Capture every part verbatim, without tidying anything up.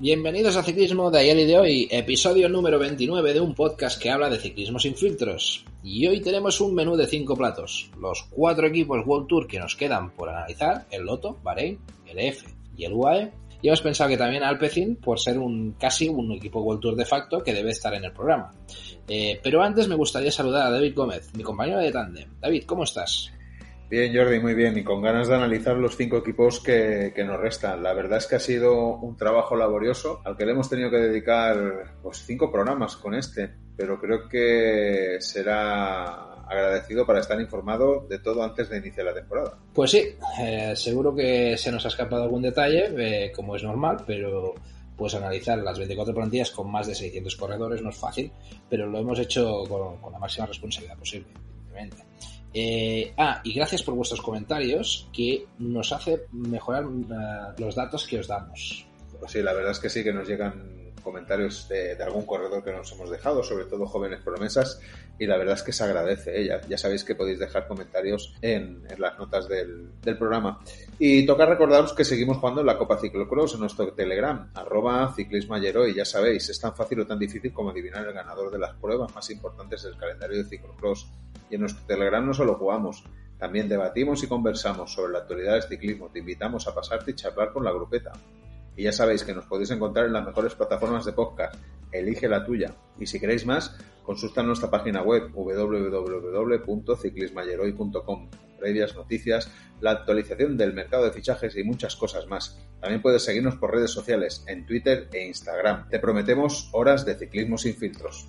Bienvenidos a Ciclismo de ayer y de hoy, episodio número veintinueve de un podcast que habla de ciclismo sin filtros. Y hoy tenemos un menú de cinco platos, los cuatro equipos World Tour que nos quedan por analizar, el Lotto, Bahrein, el E F y el U A E. Y hemos pensado que también Alpecin, por ser un casi un equipo World Tour de facto, que debe estar en el programa. Eh, pero antes me gustaría saludar a David Gómez, mi compañero de tándem. David, ¿cómo estás? Bien, Jordi, muy bien, y con ganas de analizar los cinco equipos que, que nos restan. La verdad es que ha sido un trabajo laborioso al que le hemos tenido que dedicar pues cinco programas con este, pero creo que será agradecido para estar informado de todo antes de iniciar la temporada. Pues sí, eh, seguro que se nos ha escapado algún detalle, eh, como es normal, pero pues analizar las veinticuatro plantillas con más de seiscientos corredores no es fácil, pero lo hemos hecho con, con la máxima responsabilidad posible, evidentemente. Eh, ah, y gracias por vuestros comentarios, que nos hace mejorar uh, los datos que os damos. Pues sí, la verdad es que sí, que nos llegan comentarios de, de algún corredor que nos hemos dejado, sobre todo jóvenes promesas, y la verdad es que se agradece, ¿eh? ya, ya sabéis que podéis dejar comentarios en, en las notas del, del programa. Y toca recordaros que seguimos jugando en la Copa Ciclocross en nuestro Telegram, arroba ciclismo ayer hoy, ya sabéis, es tan fácil o tan difícil como adivinar el ganador de las pruebas más importantes del calendario de ciclocross. Y en nuestro Telegram no solo jugamos, también debatimos y conversamos sobre la actualidad del ciclismo. Te invitamos a pasarte y charlar con la grupeta. Y ya sabéis que nos podéis encontrar en las mejores plataformas de podcast. Elige la tuya. Y si queréis más, consulta nuestra página web doble u doble u doble u punto ciclismo ayer hoy punto com. Previas noticias, la actualización del mercado de fichajes y muchas cosas más. También puedes seguirnos por redes sociales, en Twitter e Instagram. Te prometemos horas de ciclismo sin filtros.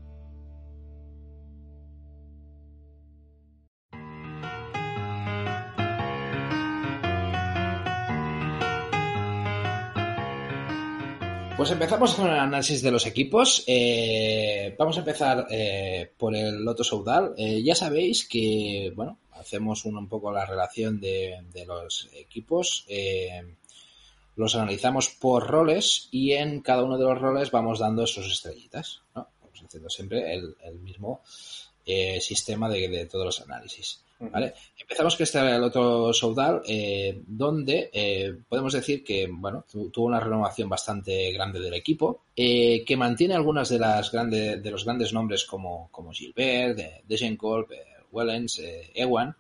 Pues empezamos con el análisis de los equipos. Eh, vamos a empezar eh, por el Lotto Soudal. Eh, ya sabéis que, bueno, hacemos un, un poco la relación de, de los equipos. Eh, los analizamos por roles y en cada uno de los roles vamos dando sus estrellitas, ¿no? Vamos haciendo siempre el, el mismo eh, sistema de, de todos los análisis. ¿Vale? Empezamos que este el otro Soudal, eh, donde eh, podemos decir que bueno tu, tuvo una renovación bastante grande del equipo, eh, que mantiene algunas de las grandes de los grandes nombres como, como Gilbert, de, Degenkolb, eh, Wellens, eh, Ewan,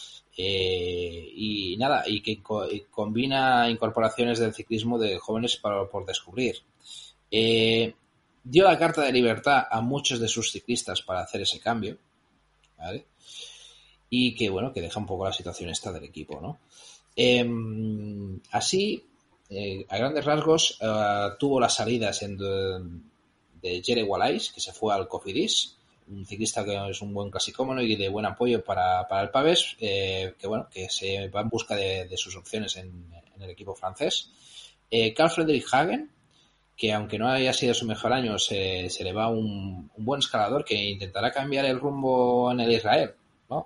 eh, y nada, y que co- y combina incorporaciones del ciclismo de jóvenes para, por descubrir. Eh, dio la carta de libertad a muchos de sus ciclistas para hacer ese cambio, ¿vale? Y que, bueno, que deja un poco la situación esta del equipo, ¿no? Eh, así, eh, a grandes rasgos, eh, tuvo las salidas en de, de Jere Wallace, que se fue al Cofidis, un ciclista que es un buen clasicómano y de buen apoyo para, para el Pavés, eh, que, bueno, que se va en busca de, de sus opciones en, en el equipo francés. Eh, Carl Friedrich Hagen, que aunque no haya sido su mejor año, se, se le va un, un buen escalador que intentará cambiar el rumbo en el Israel, ¿no?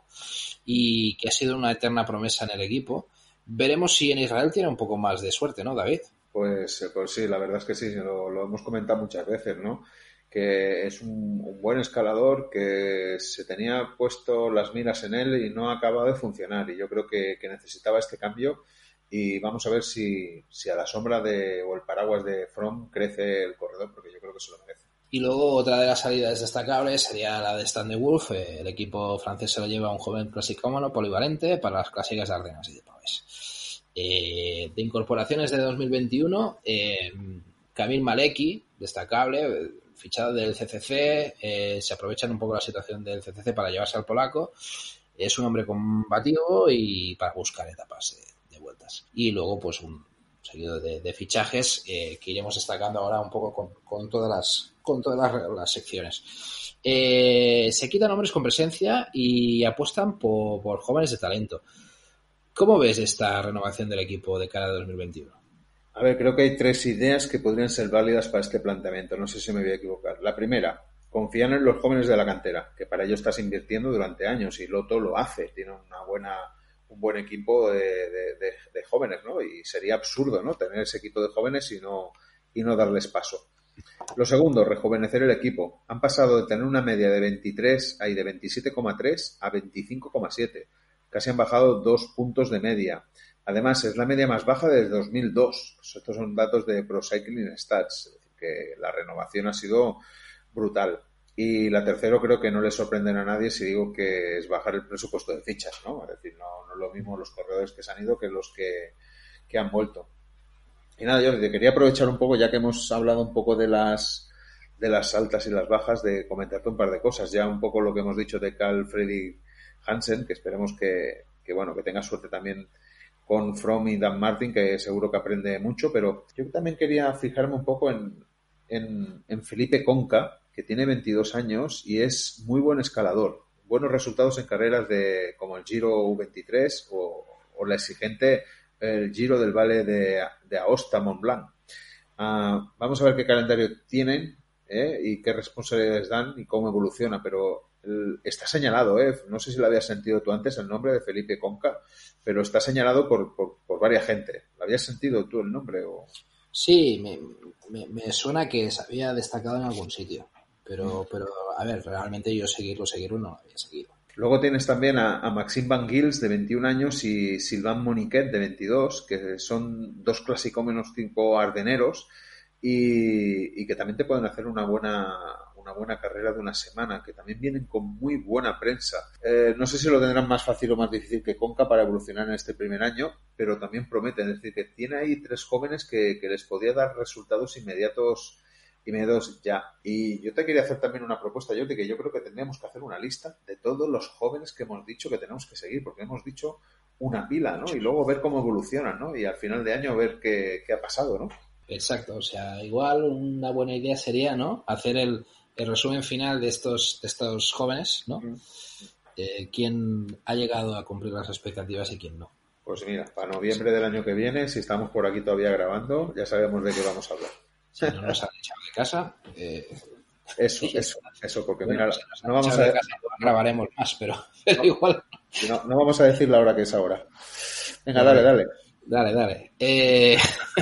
Y que ha sido una eterna promesa en el equipo. Veremos si en Israel tiene un poco más de suerte, ¿no, David? Pues, pues sí, la verdad es que sí, lo, lo hemos comentado muchas veces, ¿no? Que es un, un buen escalador, que se tenía puesto las miras en él y no ha acabado de funcionar. Y yo creo que, que necesitaba este cambio. Y vamos a ver si, si a la sombra de o el paraguas de Froome crece el corredor, porque yo creo que se lo merece. Y luego otra de las salidas destacables sería la de Stan de Wolf. Eh, el equipo francés se lo lleva a un joven clasicómano polivalente para las clásicas de Ardenas y de Pavés. Eh, de incorporaciones de dos mil veintiuno, eh, Kamil Maleki, destacable, fichado del C C C, eh, se aprovechan un poco la situación del C C C para llevarse al polaco. Es un hombre combativo y para buscar etapas de, de vueltas. Y luego, pues, un seguido de, de fichajes eh, que iremos destacando ahora un poco con, con todas las con todas las, las secciones. Eh, se quitan hombres con presencia y apuestan por, por jóvenes de talento. ¿Cómo ves esta renovación del equipo de cara a dos mil veintiuno? A ver, creo que hay tres ideas que podrían ser válidas para este planteamiento. No sé si me voy a equivocar. La primera, confían en los jóvenes de la cantera, que para ello estás invirtiendo durante años y Lotto lo hace. Tiene una buena, un buen equipo de, de, de, de jóvenes, ¿no? Y sería absurdo, ¿no? Tener ese equipo de jóvenes y no, y no darles paso. Lo segundo, rejuvenecer el equipo. Han pasado de tener una media de veintitrés, ay, de veintisiete coma tres a veinticinco coma siete. Casi han bajado dos puntos de media. Además, es la media más baja desde dos mil dos. Pues estos son datos de Pro Cycling Stats, es decir, que la renovación ha sido brutal. Y la tercera creo que no le sorprenden a nadie si digo que es bajar el presupuesto de fichas, ¿no? Es decir, no, no es lo mismo los corredores que se han ido que los que, que han vuelto. Y nada, yo te quería aprovechar un poco, ya que hemos hablado un poco de las de las altas y las bajas, de comentarte un par de cosas. Ya un poco lo que hemos dicho de Carl Fredrik Hansen, que esperemos que, que bueno, que tenga suerte también con Froome y Dan Martin, que seguro que aprende mucho, pero yo también quería fijarme un poco en, en, en Felipe Conca, que tiene veintidós años y es muy buen escalador. Buenos resultados en carreras de como el Giro U veintitrés o, o la exigente el Giro del Valle de, de Aosta Mont Blanc. Uh, vamos a ver qué calendario tienen ¿eh? y qué responsabilidades dan y cómo evoluciona, pero el, está señalado, ¿eh? No sé si lo habías sentido tú antes, el nombre de Felipe Conca, pero está señalado por, por, por varias gente. ¿Lo habías sentido tú el nombre? O... Sí, me, me, me suena que se había destacado en algún sitio, pero, mm. pero a ver, realmente yo seguirlo, seguirlo no lo había seguido. Luego tienes también a, a Maxime Van Gils, de veintiún años, y Sylvain Moniquet, de veintidós, que son dos clasicómenos tipo ardeneros y, y que también te pueden hacer una buena, una buena carrera de una semana, que también vienen con muy buena prensa. Eh, no sé si lo tendrán más fácil o más difícil que Conca para evolucionar en este primer año, pero también prometen, es decir, que tiene ahí tres jóvenes que, que les podía dar resultados inmediatos y me dos ya. Y yo te quería hacer también una propuesta, yo de que yo creo que tendríamos que hacer una lista de todos los jóvenes que hemos dicho que tenemos que seguir, porque hemos dicho una pila, ¿no? Y luego ver cómo evolucionan, ¿no? Y al final de año ver qué, qué ha pasado, ¿no? Exacto, o sea, igual una buena idea sería, ¿no? Hacer el, el resumen final de estos, de estos jóvenes, ¿no? Mm. Eh, quién ha llegado a cumplir las expectativas y quién no. Pues mira, para noviembre del año que viene, si estamos por aquí todavía grabando, ya sabemos de qué vamos a hablar. Si no nos han echado de casa. Eh... Eso, eso, eso, porque bueno, mira, si nos no vamos a de casa, no grabaremos más, pero, pero no, igual. No, no vamos a decir la hora que es ahora. Venga, dale, dale. Dale, dale. Eh...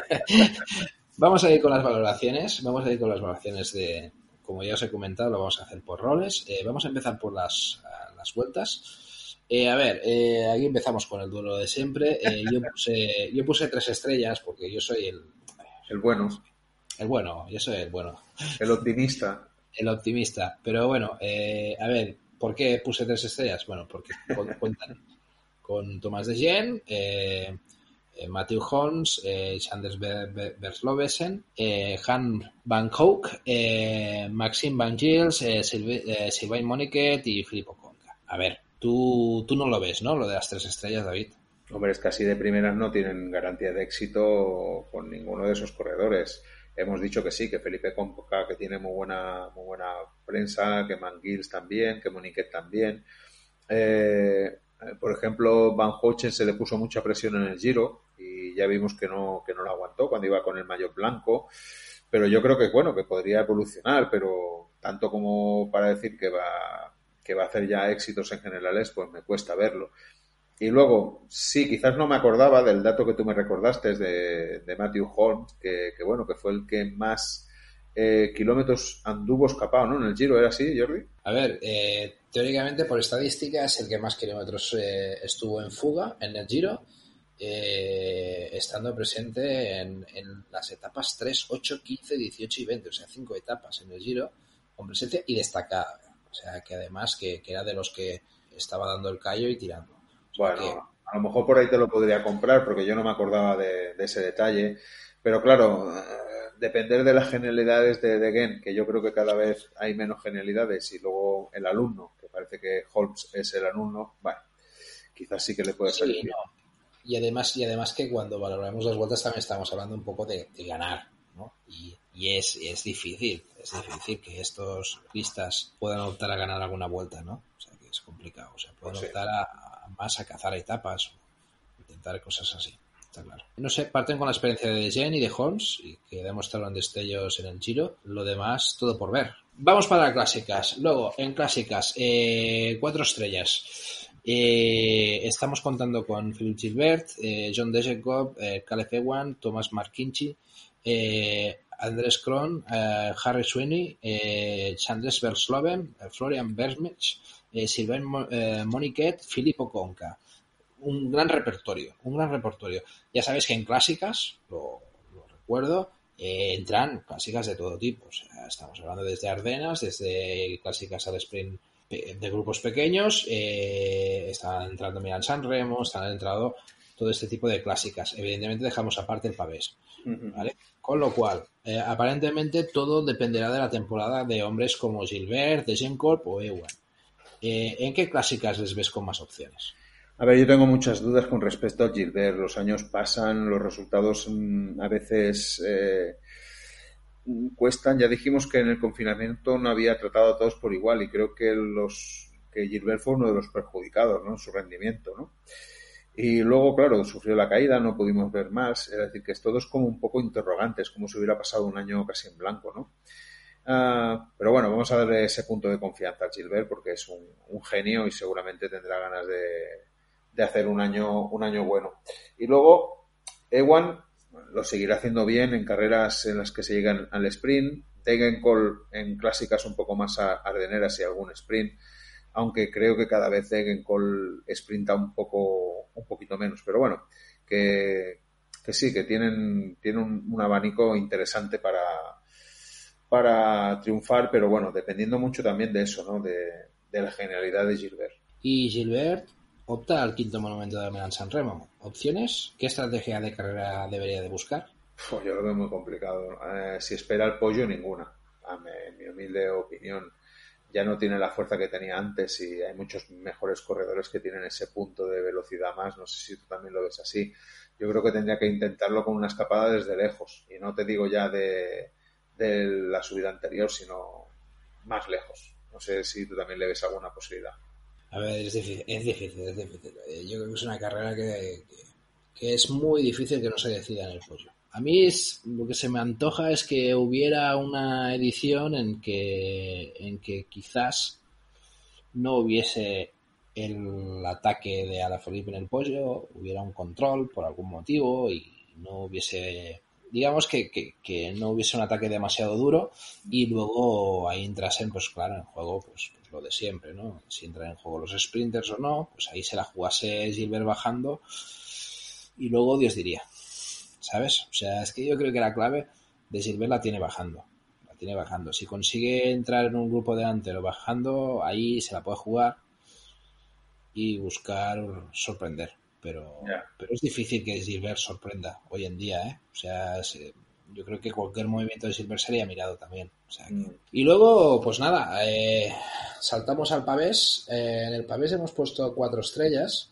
vamos a ir con las valoraciones. Vamos a ir con las valoraciones de, como ya os he comentado, lo vamos a hacer por roles. Eh, vamos a empezar por las, las vueltas. Eh, a ver, eh, aquí empezamos con el duelo de siempre. Eh, yo puse, yo puse tres estrellas porque yo soy el, el bueno. El bueno, yo soy el bueno. El optimista. El optimista. Pero bueno, eh, a ver, ¿por qué puse tres estrellas? Bueno, porque cuentan con Thomas de Gent, eh, eh, Matthew Holmes, eh, Sanders Verslovesen, eh, Han Van Hoek, eh, Maxime Van Gils, eh, eh, Sylvain Moniquet y Filippo Conca. A ver, tú, tú no lo ves, ¿no? Lo de las tres estrellas, David. Hombre, es que así de primeras no tienen garantía de éxito con ninguno de esos corredores. Hemos dicho que sí, que Felipe Conca, que tiene muy buena muy buena prensa, que Manguils también, que Moniquet también. Eh, por ejemplo, Van Hochen se le puso mucha presión en el Giro y ya vimos que no que no lo aguantó cuando iba con el maillot blanco. Pero yo creo que bueno, que podría evolucionar, pero tanto como para decir que va que va a hacer ya éxitos en generales, pues me cuesta verlo. Y luego, sí, quizás no me acordaba del dato que tú me recordaste de, de Matthew Holmes, que, que bueno, que fue el que más eh, kilómetros anduvo escapado, ¿no? En el Giro, ¿era así, Jordi? A ver, eh, teóricamente por estadística es el que más kilómetros eh, estuvo en fuga en el Giro, eh, estando presente en, en las etapas tres, ocho, quince, dieciocho y veinte, o sea, cinco etapas en el Giro, con presencia y destacada. O sea, que además que, que era de los que estaba dando el callo y tirando. Bueno, que... a lo mejor por ahí te lo podría comprar porque yo no me acordaba de, de ese detalle. Pero claro, eh, depender de las genialidades de, de Gent, que yo creo que cada vez hay menos genialidades, y luego el alumno, que parece que Holmes es el alumno, bueno, quizás sí que le puede sí, salir bien. No. Y además, y además que cuando valoramos las vueltas también estamos hablando un poco de, de ganar, ¿no? Y, y es, es difícil, es difícil que estos pistas puedan optar a ganar alguna vuelta, ¿no? O sea, que es complicado. O sea, pueden Pues sí. optar a más a cazar etapas, intentar cosas así, está claro. No sé, parten con la experiencia de Gent y de Holmes, y que demostraron destellos en el Giro. Lo demás, todo por ver. Vamos para las clásicas. Luego, en clásicas, eh, cuatro estrellas. Eh, estamos contando con Philippe Gilbert, eh, John Degenkolb, eh, Caleb Ewan, Thomas Markinchi, eh, Andrés Kron, eh, Harry Sweeney, eh, Sanders Versloven, eh, Florian Vermech, Eh, Sylvain eh, Moniquet, Filippo Conca. un gran repertorio, un gran repertorio. Ya sabes que en clásicas, lo, lo recuerdo, eh, entran clásicas de todo tipo. O sea, estamos hablando desde Ardenas, desde clásicas al sprint de grupos pequeños, eh, están entrando Milán San Remo, están entrando todo este tipo de clásicas. Evidentemente dejamos aparte el pavés, ¿vale? Con lo cual, eh, aparentemente todo dependerá de la temporada de hombres como Gilbert, Degenkolb o Ewan. Eh, ¿En qué clásicas les ves con más opciones? A ver, yo tengo muchas dudas con respecto a Gilbert. Los años pasan, los resultados mmm, a veces eh, cuestan. Ya dijimos que en el confinamiento no había tratado a todos por igual y creo que los que Gilbert fue uno de los perjudicados, ¿no? En su rendimiento, ¿no? Y luego, claro, sufrió la caída, no pudimos ver más. Es decir, que es todo es como un poco interrogante, es como si hubiera pasado un año casi en blanco, ¿no? Uh, pero bueno, vamos a darle ese punto de confianza a Gilbert porque es un, un genio y seguramente tendrá ganas de, de hacer un año, un año bueno. Y luego, Ewan lo seguirá haciendo bien en carreras en las que se llegan al sprint. Degenkolb en clásicas un poco más ardeneras y algún sprint. Aunque creo que cada vez Degenkolb sprinta un poco, un poquito menos. Pero bueno, que, que sí, que tienen, tienen un, un abanico interesante para, para triunfar, pero bueno, dependiendo mucho también de eso, ¿no? De, de la genialidad de Gilbert. Y Gilbert opta al quinto monumento de Milán San Remo. ¿Opciones? ¿Qué estrategia de carrera debería de buscar? Pues yo lo veo muy complicado. Eh, si espera el pollo, ninguna. En mi humilde opinión, ya no tiene la fuerza que tenía antes y hay muchos mejores corredores que tienen ese punto de velocidad más. No sé si tú también lo ves así. Yo creo que tendría que intentarlo con una escapada desde lejos. Y no te digo ya de, de la subida anterior, sino más lejos. No sé si tú también le ves alguna posibilidad. A ver, es difícil, es difícil, es difícil. Yo creo que es una carrera que, que, que es muy difícil que no se decida en el pollo. A mí es, lo que se me antoja es que hubiera una edición en que, en que quizás no hubiese el ataque de Alaphilippe en el pollo, hubiera un control por algún motivo y no hubiese, digamos que, que, que no hubiese un ataque demasiado duro y luego ahí entrasen, pues claro, en juego pues, pues lo de siempre, ¿no? Si entran en juego los sprinters o no, pues ahí se la jugase Gilbert bajando y luego Dios diría, ¿sabes? O sea, es que yo creo que la clave de Gilbert la tiene bajando. La tiene bajando. Si consigue entrar en un grupo delantero bajando, ahí se la puede jugar y buscar sorprender. Pero, yeah. pero es difícil que Gilbert sorprenda hoy en día, ¿eh? O sea, es, yo creo que cualquier movimiento de Gilbert sería mirado también. O sea, que... mm. Y luego, pues nada, eh, saltamos al pavés. Eh, en el pavés hemos puesto cuatro estrellas.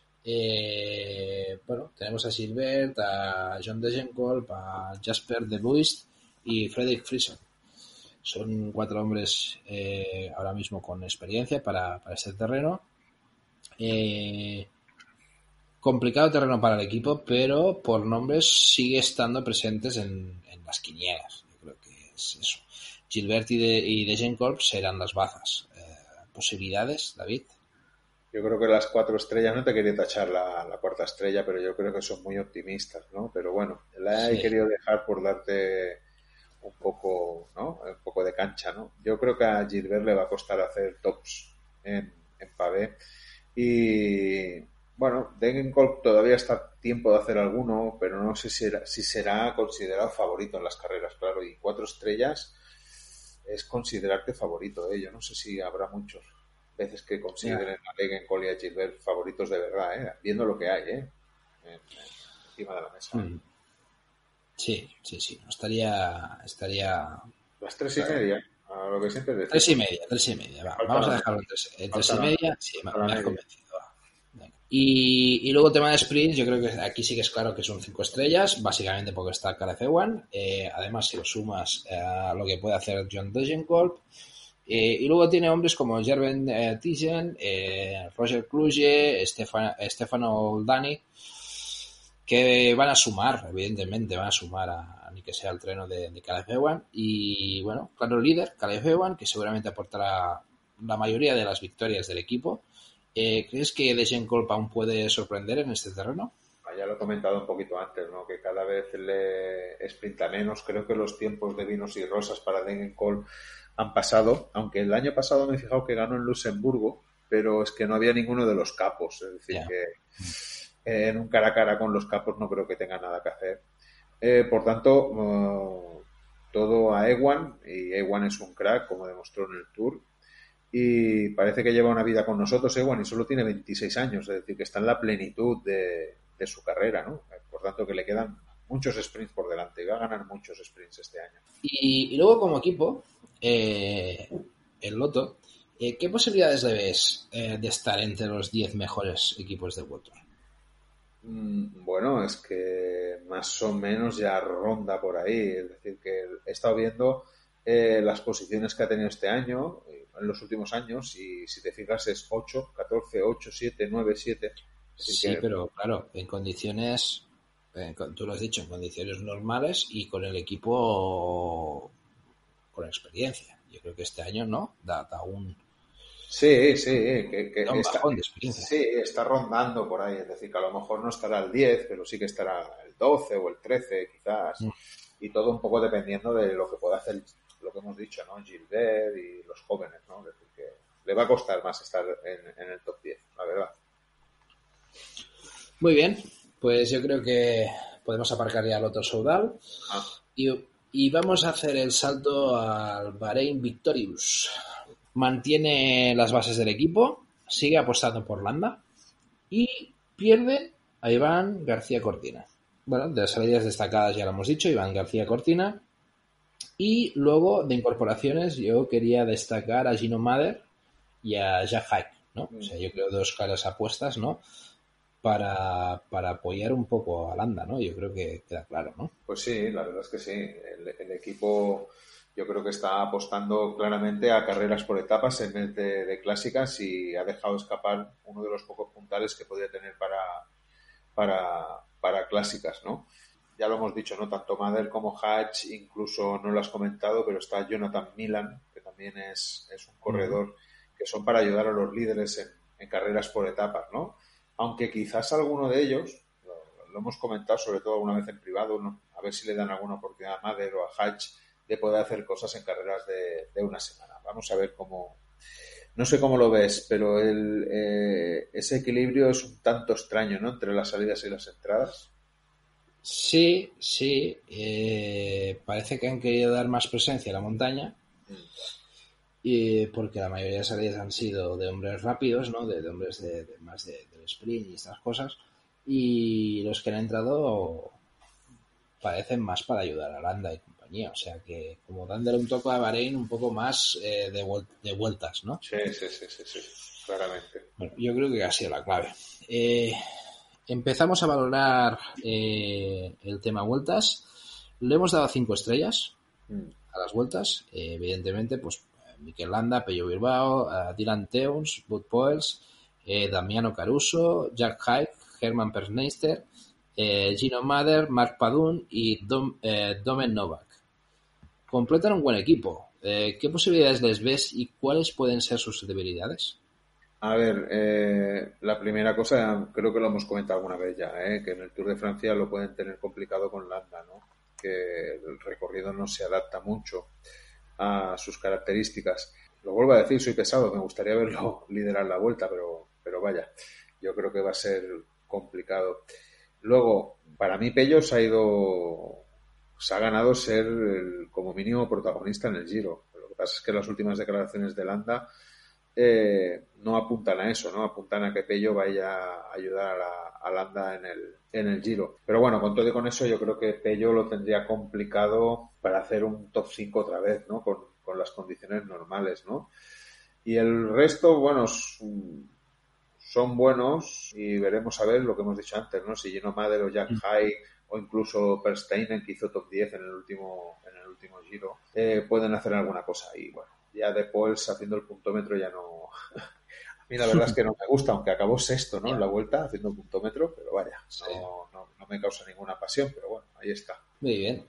Eh, bueno, tenemos a Gilbert, a John Degenkolb, a Jasper De Buist y Fredrik Friesen. Son cuatro hombres eh, ahora mismo con experiencia para, para este terreno. Eh, complicado terreno para el equipo, pero por nombres sigue estando presentes en, en las quinielas. Yo creo que es eso. Gilbert y, de, y Degenkolb serán las bazas. Eh, ¿Posibilidades, David? Yo creo que las cuatro estrellas, no te quería tachar la, la cuarta estrella, pero yo creo que son muy optimistas, ¿no? Pero bueno, la he sí. querido dejar por darte un poco, ¿no? Un poco de cancha, ¿no? Yo creo que a Gilbert le va a costar hacer tops en, en pavé. Y bueno, Degenkolb todavía está a tiempo de hacer alguno, pero no sé si será, si será considerado favorito en las carreras, claro. Y cuatro estrellas es considerarte favorito, ¿eh? Yo no sé si habrá muchos veces que consideren yeah. a Degenkolb y a Gilbert favoritos de verdad, ¿eh? Viendo lo que hay, ¿eh? En, en, encima de la mesa. Mm. Sí, sí, sí. Estaría, estaría... Las tres y media, a lo que siempre decimos. Tres y media, tres y media. Va, vamos a dejarlo en tres, en tres y media. Sí, me, me has convencido. Y, y luego tema de sprints, yo creo que aquí sí que es claro que son cinco estrellas, básicamente porque está Caleb Ewan. Eh, además, si lo sumas a eh, lo que puede hacer John Degenkolb. Eh, y luego tiene hombres como Gerben eh, Tijen, eh, Roger Kluge, Stefan, Stefano Oldani, que van a sumar, evidentemente, van a sumar a, a ni que sea el treno de, de Caleb Ewan. Y bueno, claro, líder, Caleb Ewan, que seguramente aportará la mayoría de las victorias del equipo. Eh, ¿Crees que Degenkolb aún puede sorprender en este terreno? Ya lo he comentado un poquito antes, ¿no? Que cada vez le sprinta menos. Creo que los tiempos de vinos y rosas para Degenkolb han pasado, aunque el año pasado me he fijado que ganó en Luxemburgo pero es que no había ninguno de los capos. Es decir, Yeah. que eh, en un cara a cara con los capos no creo que tenga nada que hacer. Eh, por tanto, uh, todo a Ewan, y Ewan es un crack, como demostró en el Tour, y parece que lleva una vida con nosotros, Ewan, y solo tiene veintiséis años, es decir, que está en la plenitud de, de su carrera, ¿no? Por tanto, que le quedan muchos sprints por delante, y va a ganar muchos sprints este año. Y, y luego, como equipo, eh, el Lotto, eh, ¿qué posibilidades le ves eh, de estar entre los diez mejores equipos del World Tour? Bueno, es que más o menos ya ronda por ahí. Es decir, que he estado viendo eh, las posiciones que ha tenido este año, en los últimos años, y si te fijas es ocho, catorce, ocho, siete, nueve, siete. Es decir, Sí, que, pero claro, en condiciones, eh, tú lo has dicho, en condiciones normales y con el equipo con experiencia. Yo creo que este año no, da, da un, sí, sí, que, da que un está, bajón de experiencia. sí, está rondando por ahí. Es decir, que a lo mejor no estará el diez, pero sí que estará el doce o el trece, quizás. Mm. Y todo un poco dependiendo de lo que pueda hacer, lo que hemos dicho, ¿no? Gilbert y los jóvenes, ¿no? Es decir, que le va a costar más estar en, en el top diez, la verdad. Muy bien, pues yo creo que podemos aparcar ya el otro Soudal Ah. y, y vamos a hacer el salto al Bahrein Victorious. Mantiene las bases del equipo, sigue apostando por Landa y pierde a Iván García Cortina. Bueno, de las salidas destacadas ya lo hemos dicho, Iván García Cortina. Y luego de incorporaciones yo quería destacar a Gino Mader y a Jack Hack, ¿no? O sea, yo creo dos caras apuestas, ¿no? Para, para apoyar un poco a Landa, ¿no? Yo creo que queda claro, ¿no? Pues sí, la verdad es que sí. El, el equipo yo creo que está apostando claramente a carreras por etapas en vez de, de clásicas, y ha dejado escapar uno de los pocos puntales que podía tener para, para, para clásicas, ¿no? Ya lo hemos dicho, ¿no? Tanto Mader como Hatch, incluso no lo has comentado, pero está Jonathan Milan, que también es, es un corredor uh-huh. que son para ayudar a los líderes en, en carreras por etapas, ¿no? Aunque quizás alguno de ellos, lo, lo hemos comentado sobre todo alguna vez en privado, ¿no? A ver si le dan alguna oportunidad a Mader o a Hatch de poder hacer cosas en carreras de, de una semana. Vamos a ver cómo... No sé cómo lo ves, pero el, eh, ese equilibrio es un tanto extraño, ¿no? Entre las salidas y las entradas. Sí, sí. Eh, parece que han querido dar más presencia a la montaña. Mm. Y porque la mayoría de salidas han sido de hombres rápidos, ¿no? De, de hombres de, de más de, del sprint y estas cosas. Y los que han entrado parecen más para ayudar a Landa y compañía. O sea que como dándole un toque a Bahrein un poco más eh, de, vuel- de vueltas, ¿no? Sí, sí, sí, sí, sí, claramente. Bueno, yo creo que ha sido la clave. Eh, empezamos a valorar eh, el tema vueltas. Le hemos dado cinco estrellas mm. a las vueltas. Eh, evidentemente, pues Mikel Landa, Pello Bilbao, uh, Dylan Teuns, Bud Poels, eh, Damiano Caruso, Jack Haig, Herman Persneister, eh, Gino Mader, Mark Padun y Dom, eh, Domen Novak. Completan un buen equipo. Eh, ¿Qué posibilidades les ves y cuáles pueden ser sus debilidades? A ver, eh, la primera cosa, creo que lo hemos comentado alguna vez ya, eh, que en el Tour de Francia lo pueden tener complicado con Landa, ¿no? Que el recorrido no se adapta mucho a sus características. Lo vuelvo a decir, soy pesado, me gustaría verlo liderar la vuelta, pero, pero vaya, yo creo que va a ser complicado. Luego, para mí Pello se ha ido, se ha ganado ser el, como mínimo protagonista en el Giro. Lo que pasa es que las últimas declaraciones de Landa eh, no apuntan a eso, no apuntan a que Pello vaya a ayudar a, la, a Landa en el, en el Giro. Pero bueno, con todo y con eso yo creo que Pello lo tendría complicado para hacer un top cinco otra vez, ¿no? Con, con las condiciones normales, ¿no? Y el resto, bueno, son buenos y veremos a ver lo que hemos dicho antes, ¿no? Si Gino Mader o Jack Haig o incluso Persteinen, que hizo top diez en el último, en el último Giro, eh, pueden hacer alguna cosa. Y bueno, ya de Poels haciendo el puntómetro ya no... A mí la verdad es que no me gusta, aunque acabó sexto, ¿no? En la vuelta haciendo el puntómetro, pero vaya, sí. no, no, no me causa ninguna pasión, pero bueno, ahí está. Muy bien.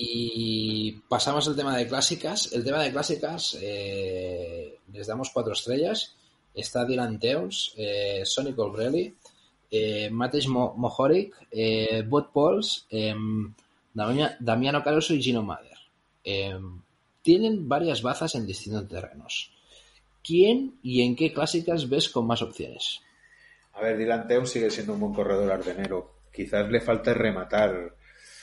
Y pasamos al tema de clásicas. El tema de clásicas eh, les damos cuatro estrellas. Está Dylan Teuns, eh, Sonny Colbrelli, eh, Matej Mohoric, eh, Bud Poels, eh, Damiano Caruso y Gino Mader. Eh, tienen varias bazas en distintos terrenos. ¿quién y en qué clásicas ves con más opciones? A ver, Dylan Teuns sigue siendo un buen corredor ardenero. Quizás le falta rematar,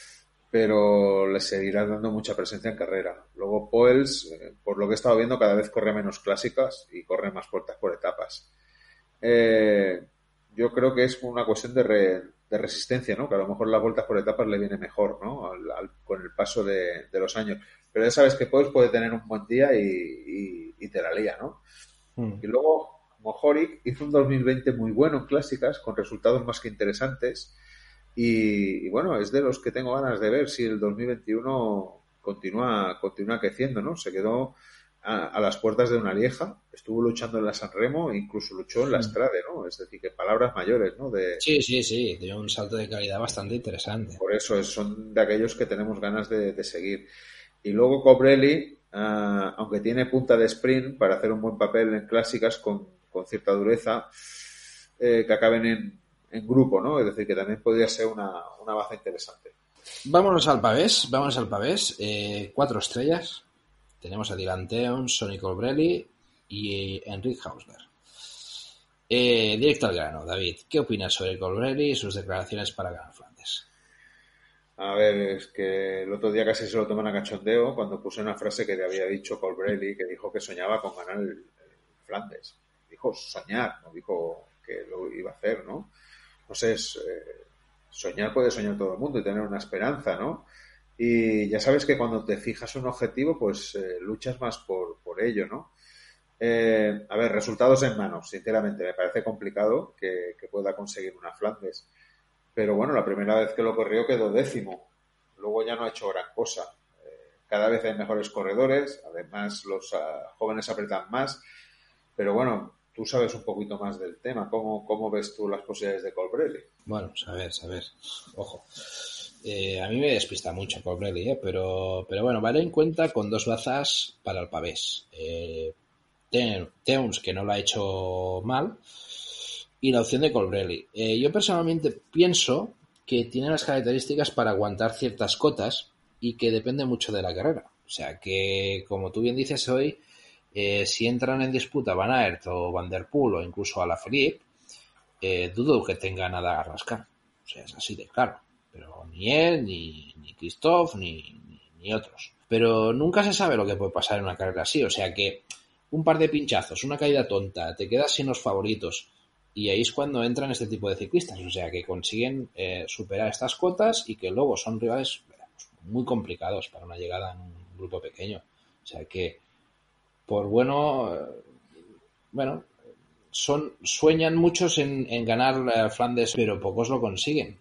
pero le seguirá dando mucha presencia en carrera. Luego Poels, eh, por lo que he estado viendo, cada vez corre menos clásicas y corre más puertas por etapas. Eh, yo creo que es una cuestión de, re, de resistencia, ¿no? Que a lo mejor las vueltas por etapas le viene mejor, ¿no? Al, al, con el paso de, de los años. Pero ya sabes que Poels puede tener un buen día y, y, y te la lía, ¿no? Mm. Y luego Mohoric hizo un dos mil veinte muy bueno en clásicas, con resultados más que interesantes. Y, y bueno, es de los que tengo ganas de ver si el dos mil veintiuno continúa, continúa creciendo, ¿no? Se quedó a, a las puertas de una Lieja, estuvo luchando en la San Remo, incluso luchó en la Strade, ¿no? Es decir, que palabras mayores, ¿no? De, sí, sí, sí, dio un salto de calidad bastante interesante. Por eso es, son de aquellos que tenemos ganas de, de seguir. Y luego Colbrelli, uh, aunque tiene punta de sprint para hacer un buen papel en clásicas con, con cierta dureza, eh, que acaben en en grupo, ¿no? Es decir, que también podría ser una, una baza interesante. Vámonos al pavés, vámonos al pavés. Eh, cuatro estrellas. Tenemos a Dylan Teuns, Sonny Colbrelli y Enric Hausberg. Eh, directo al grano, David. ¿Qué opinas sobre Colbrelli y sus declaraciones para ganar Flandes? A ver, es que el otro día casi se lo toman a cachondeo cuando puse una frase que le había dicho Colbrelli, que dijo que soñaba con ganar el, el Flandes. Dijo soñar, no dijo que lo iba a hacer, ¿no? No sé, es, eh, soñar puede soñar todo el mundo y tener una esperanza, ¿no? Y ya sabes que cuando te fijas un objetivo, pues eh, luchas más por, por ello, ¿no? Eh, a ver, resultados en manos, sinceramente, me parece complicado que, que pueda conseguir una Flandes. Pero bueno, la primera vez que lo corrió quedó décimo. Luego ya no ha hecho gran cosa. Eh, cada vez hay mejores corredores, además los uh, jóvenes apretan más. Pero bueno, tú sabes un poquito más del tema. ¿Cómo, cómo ves tú las posibilidades de Colbrelli? Bueno, saber, saber. Ojo. Eh, a mí me despista mucho Colbrelli, ¿eh? pero, pero bueno, vale en cuenta con dos bazas para el pavés. Eh, Teuns, que no lo ha hecho mal, y la opción de Colbrelli. Eh, yo personalmente pienso que tiene las características para aguantar ciertas cotas y que depende mucho de la carrera. O sea que, como tú bien dices hoy, eh, si entran en disputa Van Aert o Van der Poel o incluso Alaphilippe, eh, dudo que tenga nada a rascar. O sea, es así de claro. Pero ni él, ni, ni Christophe, ni, ni, ni otros. Pero nunca se sabe lo que puede pasar en una carrera así. O sea que un par de pinchazos, una caída tonta, te quedas sin los favoritos. Y ahí es cuando entran este tipo de ciclistas. O sea que consiguen eh, superar estas cotas y que luego son rivales muy complicados para una llegada en un grupo pequeño. O sea que, por bueno, eh, bueno, son sueñan muchos en, en ganar eh, Flandes, pero pocos lo consiguen.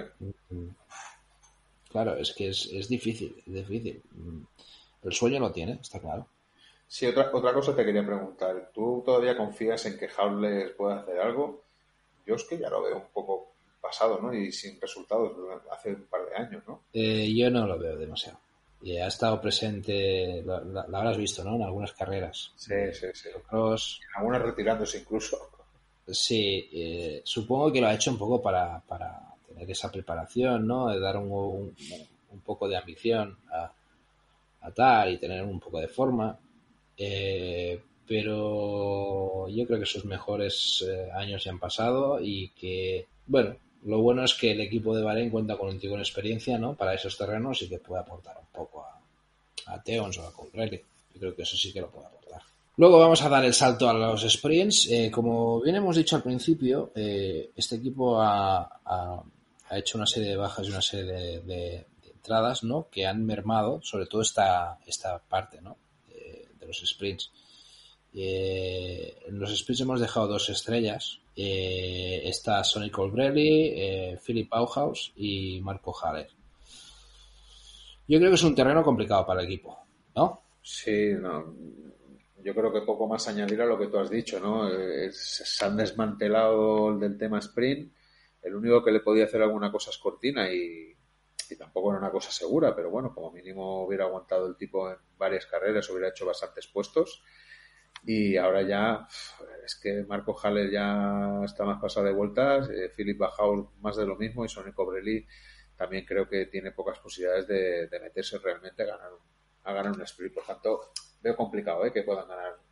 Claro, es que es, es difícil, es difícil. El sueño lo tiene, está claro. Sí, otra, otra cosa te quería preguntar. ¿Tú todavía confías en que Howlett pueda hacer algo? Yo es que ya lo veo un poco pasado, ¿no? Y sin resultados hace un par de años, ¿no? Eh, yo no lo veo demasiado. Y ha estado presente, la, la, la habrás visto, ¿no? En algunas carreras. Sí, sí, sí. Cross. En algunas retirándose incluso. Sí, eh, supongo que lo ha hecho un poco para, para tener esa preparación, ¿no? De dar un, un, un poco de ambición a, a tal y tener un poco de forma. Eh, pero yo creo que sus mejores eh, años ya han pasado y que, bueno, lo bueno es que el equipo de Bahrein cuenta con un tío con experiencia, ¿no? Para esos terrenos y que puede aportar un poco a, a Teuns o a Colbrelli. Yo creo que eso sí que lo puede aportar. Luego vamos a dar el salto a los sprints. Eh, como bien hemos dicho al principio, eh, este equipo ha, ha, ha hecho una serie de bajas y una serie de, de, de entradas, ¿no? Que han mermado, sobre todo esta, esta parte, ¿no? De, de los sprints. Eh, en los sprints hemos dejado dos estrellas. Eh, está Sonny Colbrelli, eh, Philipp Bauhaus y Marco Haller. Yo creo que es un terreno complicado para el equipo, ¿no? Sí, no. Yo creo que poco más añadir a lo que tú has dicho, ¿no? Eh, se han desmantelado el del tema sprint. El único que le podía hacer alguna cosa es Cortina y, y tampoco era una cosa segura, pero bueno, como mínimo hubiera aguantado el tipo en varias carreras, hubiera hecho bastantes puestos. Y ahora ya es que Marco Haller ya está más pasado de vueltas, eh, Philipp Bauhaus más de lo mismo y Sonny Colbrelli también creo que tiene pocas posibilidades de, de meterse realmente a ganar, a ganar un sprint. Por tanto, veo complicado ¿eh? que puedan ganar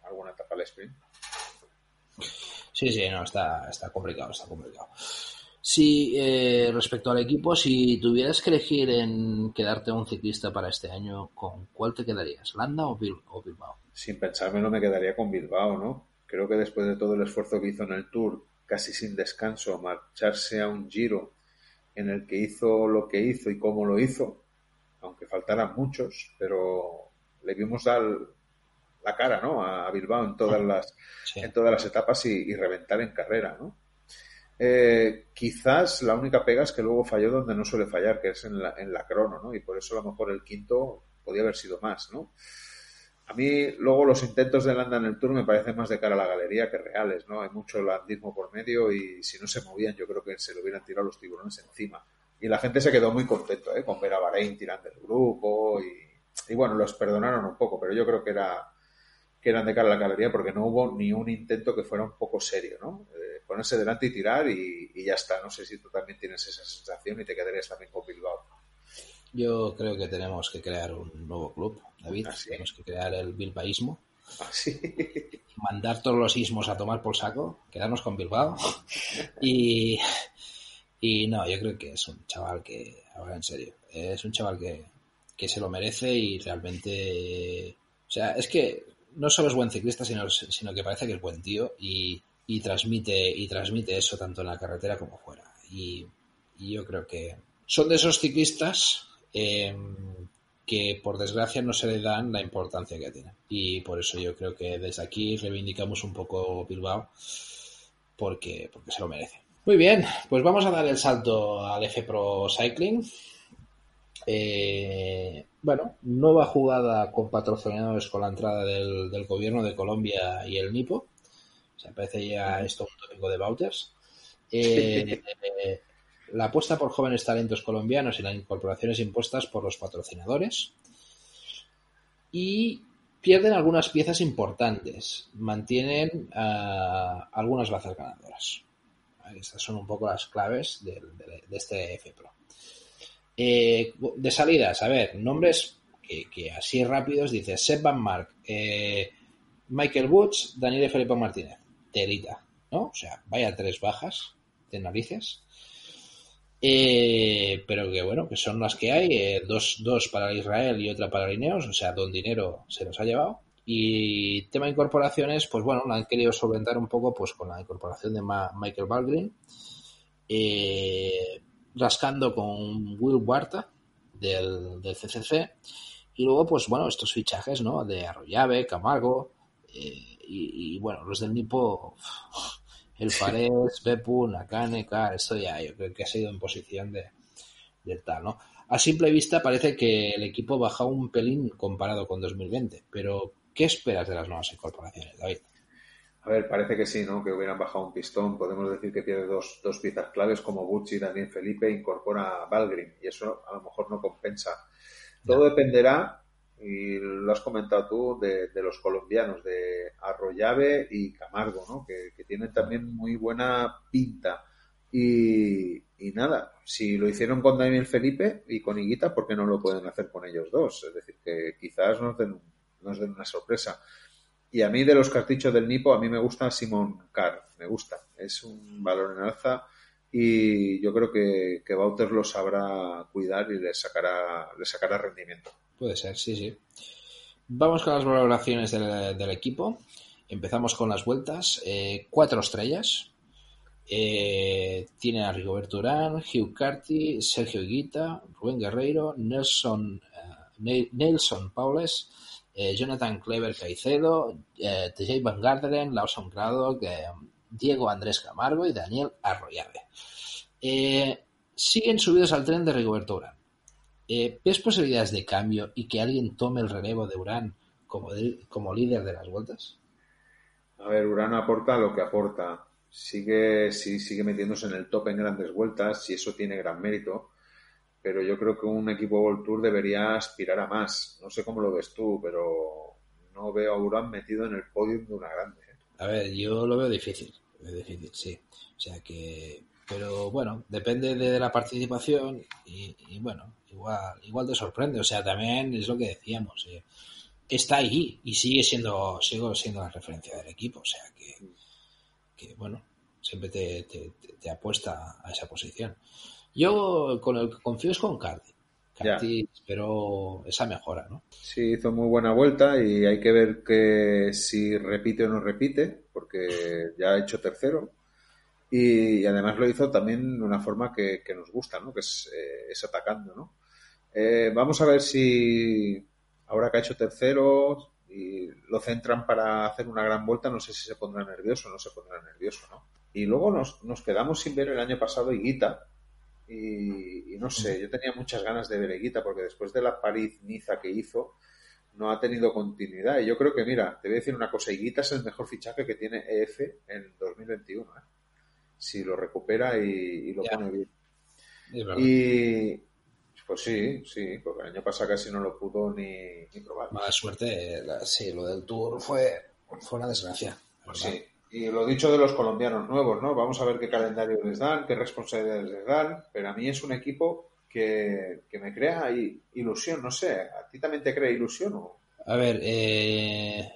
alguna etapa al sprint. Sí, sí, no, está, está complicado, está complicado. Sí, eh, respecto al equipo, si tuvieras que elegir en quedarte un ciclista para este año, ¿con cuál te quedarías? ¿Landa o, Bil- o Bilbao? Sin pensármelo me quedaría con Bilbao, ¿no? Creo que después de todo el esfuerzo que hizo en el Tour, casi sin descanso, marcharse a un Giro en el que hizo lo que hizo y cómo lo hizo, aunque faltaran muchos, pero le vimos dar la cara, ¿no? A Bilbao en todas las, Sí. en todas las etapas y, y reventar en carrera, ¿no? Eh, quizás la única pega es que luego falló donde no suele fallar, que es en la, en la crono, ¿no? Y por eso a lo mejor el quinto podía haber sido más, ¿no? A mí luego los intentos de Landa en el Tour me parecen más de cara a la galería que reales, ¿no? Hay mucho landismo por medio y si no se movían yo creo que se le hubieran tirado los tiburones encima. Y la gente se quedó muy contento, ¿eh? Con ver a Bahrein tirando el grupo y, y bueno, los perdonaron un poco, pero yo creo que era que eran de cara a la galería porque no hubo ni un intento que fuera un poco serio, ¿no? Eh, ponerse delante y tirar y, y ya está. No sé si tú también tienes esa sensación y te quedarías también con Bilbao. Yo creo que tenemos que crear un nuevo club, David. Así. Tenemos que crear el bilbaísmo. Así. Mandar todos los ismos a tomar por saco, quedarnos con Bilbao. Y, y no, yo creo que es un chaval que, ahora en serio, es un chaval que, que se lo merece y realmente... O sea, es que no solo es buen ciclista, sino, sino que parece que es buen tío y, y transmite y transmite eso tanto en la carretera como fuera. Y, y yo creo que son de esos ciclistas eh, que por desgracia no se le dan la importancia que tienen. Y por eso yo creo que desde aquí reivindicamos un poco Bilbao porque, porque se lo merece. Muy bien, pues vamos a dar el salto al F Pro Cycling. Eh, bueno, nueva jugada con patrocinadores con la entrada del, del gobierno de Colombia y el Nipo. O sea, parece ya esto un tópico de Bauters. Eh, eh, la apuesta por jóvenes talentos colombianos y las incorporaciones impuestas por los patrocinadores. Y pierden algunas piezas importantes. Mantienen uh, algunas bazas ganadoras. Estas son un poco las claves de, de, de este F Pro. Eh, de salidas, a ver, nombres que, que así rápidos, dice Sepp Van Mark, eh, Michael Woods, Daniel Felipe Martínez, telita, ¿no? O sea, vaya tres bajas de narices. Eh, pero que bueno, que son las que hay, eh, dos, dos para Israel y otra para Ineos, o sea, don dinero se los ha llevado. Y tema de incorporaciones, pues bueno, la han querido solventar un poco pues con la incorporación de Ma- Michael Baldwin. Eh, rascando con Will Huerta del, del C C C y luego pues bueno estos fichajes no de Arroyave, Camargo eh, y, y bueno los del Nipo el Fares, Bepu, Nakane, K, esto ya yo creo que ha sido en posición de, de tal, ¿no? A simple vista parece que el equipo baja un pelín comparado con dos mil veinte, pero ¿qué esperas de las nuevas incorporaciones, David? A ver, parece que sí, ¿no? Que hubieran bajado un pistón. Podemos decir que pierde dos, dos piezas claves como Gucci y Daniel Felipe, incorpora a Valgrim y eso a lo mejor no compensa. Todo no. dependerá, y lo has comentado tú, de, de los colombianos, de Arroyave y Camargo, ¿no? Que, que tienen también muy buena pinta. Y, y nada, si lo hicieron con Daniel Felipe y con Higuita, ¿por qué no lo pueden hacer con ellos dos? Es decir, que quizás nos den, nos den una sorpresa. Y a mí de los cartuchos del Nipo, a mí me gusta Simon Carr, me gusta. Es un valor en alza y yo creo que, que Bauters lo sabrá cuidar y le sacará, le sacará rendimiento. Puede ser, sí, sí. Vamos con las valoraciones del, del equipo. Empezamos con las vueltas. Eh, cuatro estrellas. Eh, tiene a Rigoberto Urán, Hugh Carty, Sergio Higuita, Rubén Guerreiro, Nelson, uh, Nelson Paules, eh, Jonathan Clever Caicedo, eh, T J Van Garderen, Lawson Craddock, eh, Diego Andrés Camargo y Daniel Arroyave. Eh, siguen subidos al tren de Rigoberto Urán. Eh, ¿Ves posibilidades de cambio y que alguien tome el relevo de Urán como, de, como líder de las vueltas? A ver, Urán aporta lo que aporta. Sigue, sí, sigue metiéndose en el top en grandes vueltas y eso tiene gran mérito. Pero yo creo que un equipo World Tour debería aspirar a más. No sé cómo lo ves tú, pero no veo a Urán metido en el podium de una grande. A ver, yo lo veo difícil, lo veo difícil, sí. O sea que, pero bueno, depende de la participación y, y bueno, igual, igual te sorprende. O sea, también es lo que decíamos. ¿eh? está ahí y sigue siendo, sigo siendo la referencia del equipo. O sea que, que bueno, siempre te, te, te apuesta a esa posición. Yo con el que confío es con Cardi. Cardi, espero esa mejora, ¿no? Sí, hizo muy buena vuelta y hay que ver que si repite o no repite, porque ya ha hecho tercero. Y además lo hizo también de una forma que, que nos gusta, ¿no? Que es, eh, es atacando, ¿no? Eh, vamos a ver si ahora que ha hecho tercero y lo centran para hacer una gran vuelta, no sé si se pondrá nervioso o no se pondrá nervioso, ¿no? Y luego nos, nos quedamos sin ver el año pasado Higuita y, y no sé, yo tenía muchas ganas de ver a Higuita porque después de la París-Niza que hizo no ha tenido continuidad y yo creo que, mira, te voy a decir una cosa, Higuita es el mejor fichaje que tiene E F en dos mil veintiuno, ¿eh? Si lo recupera y, y lo Ya. pone bien. Es verdad. Y pues sí, sí, porque el año pasado casi no lo pudo ni, ni probar. Mala suerte, la, sí, lo del Tour fue, fue una desgracia. Pues sí. Y lo dicho de los colombianos nuevos, ¿no? Vamos a ver qué calendario les dan, qué responsabilidades les dan, pero a mí es un equipo que, que me crea ilusión, no sé, ¿a ti también te crea ilusión o...? A ver, eh,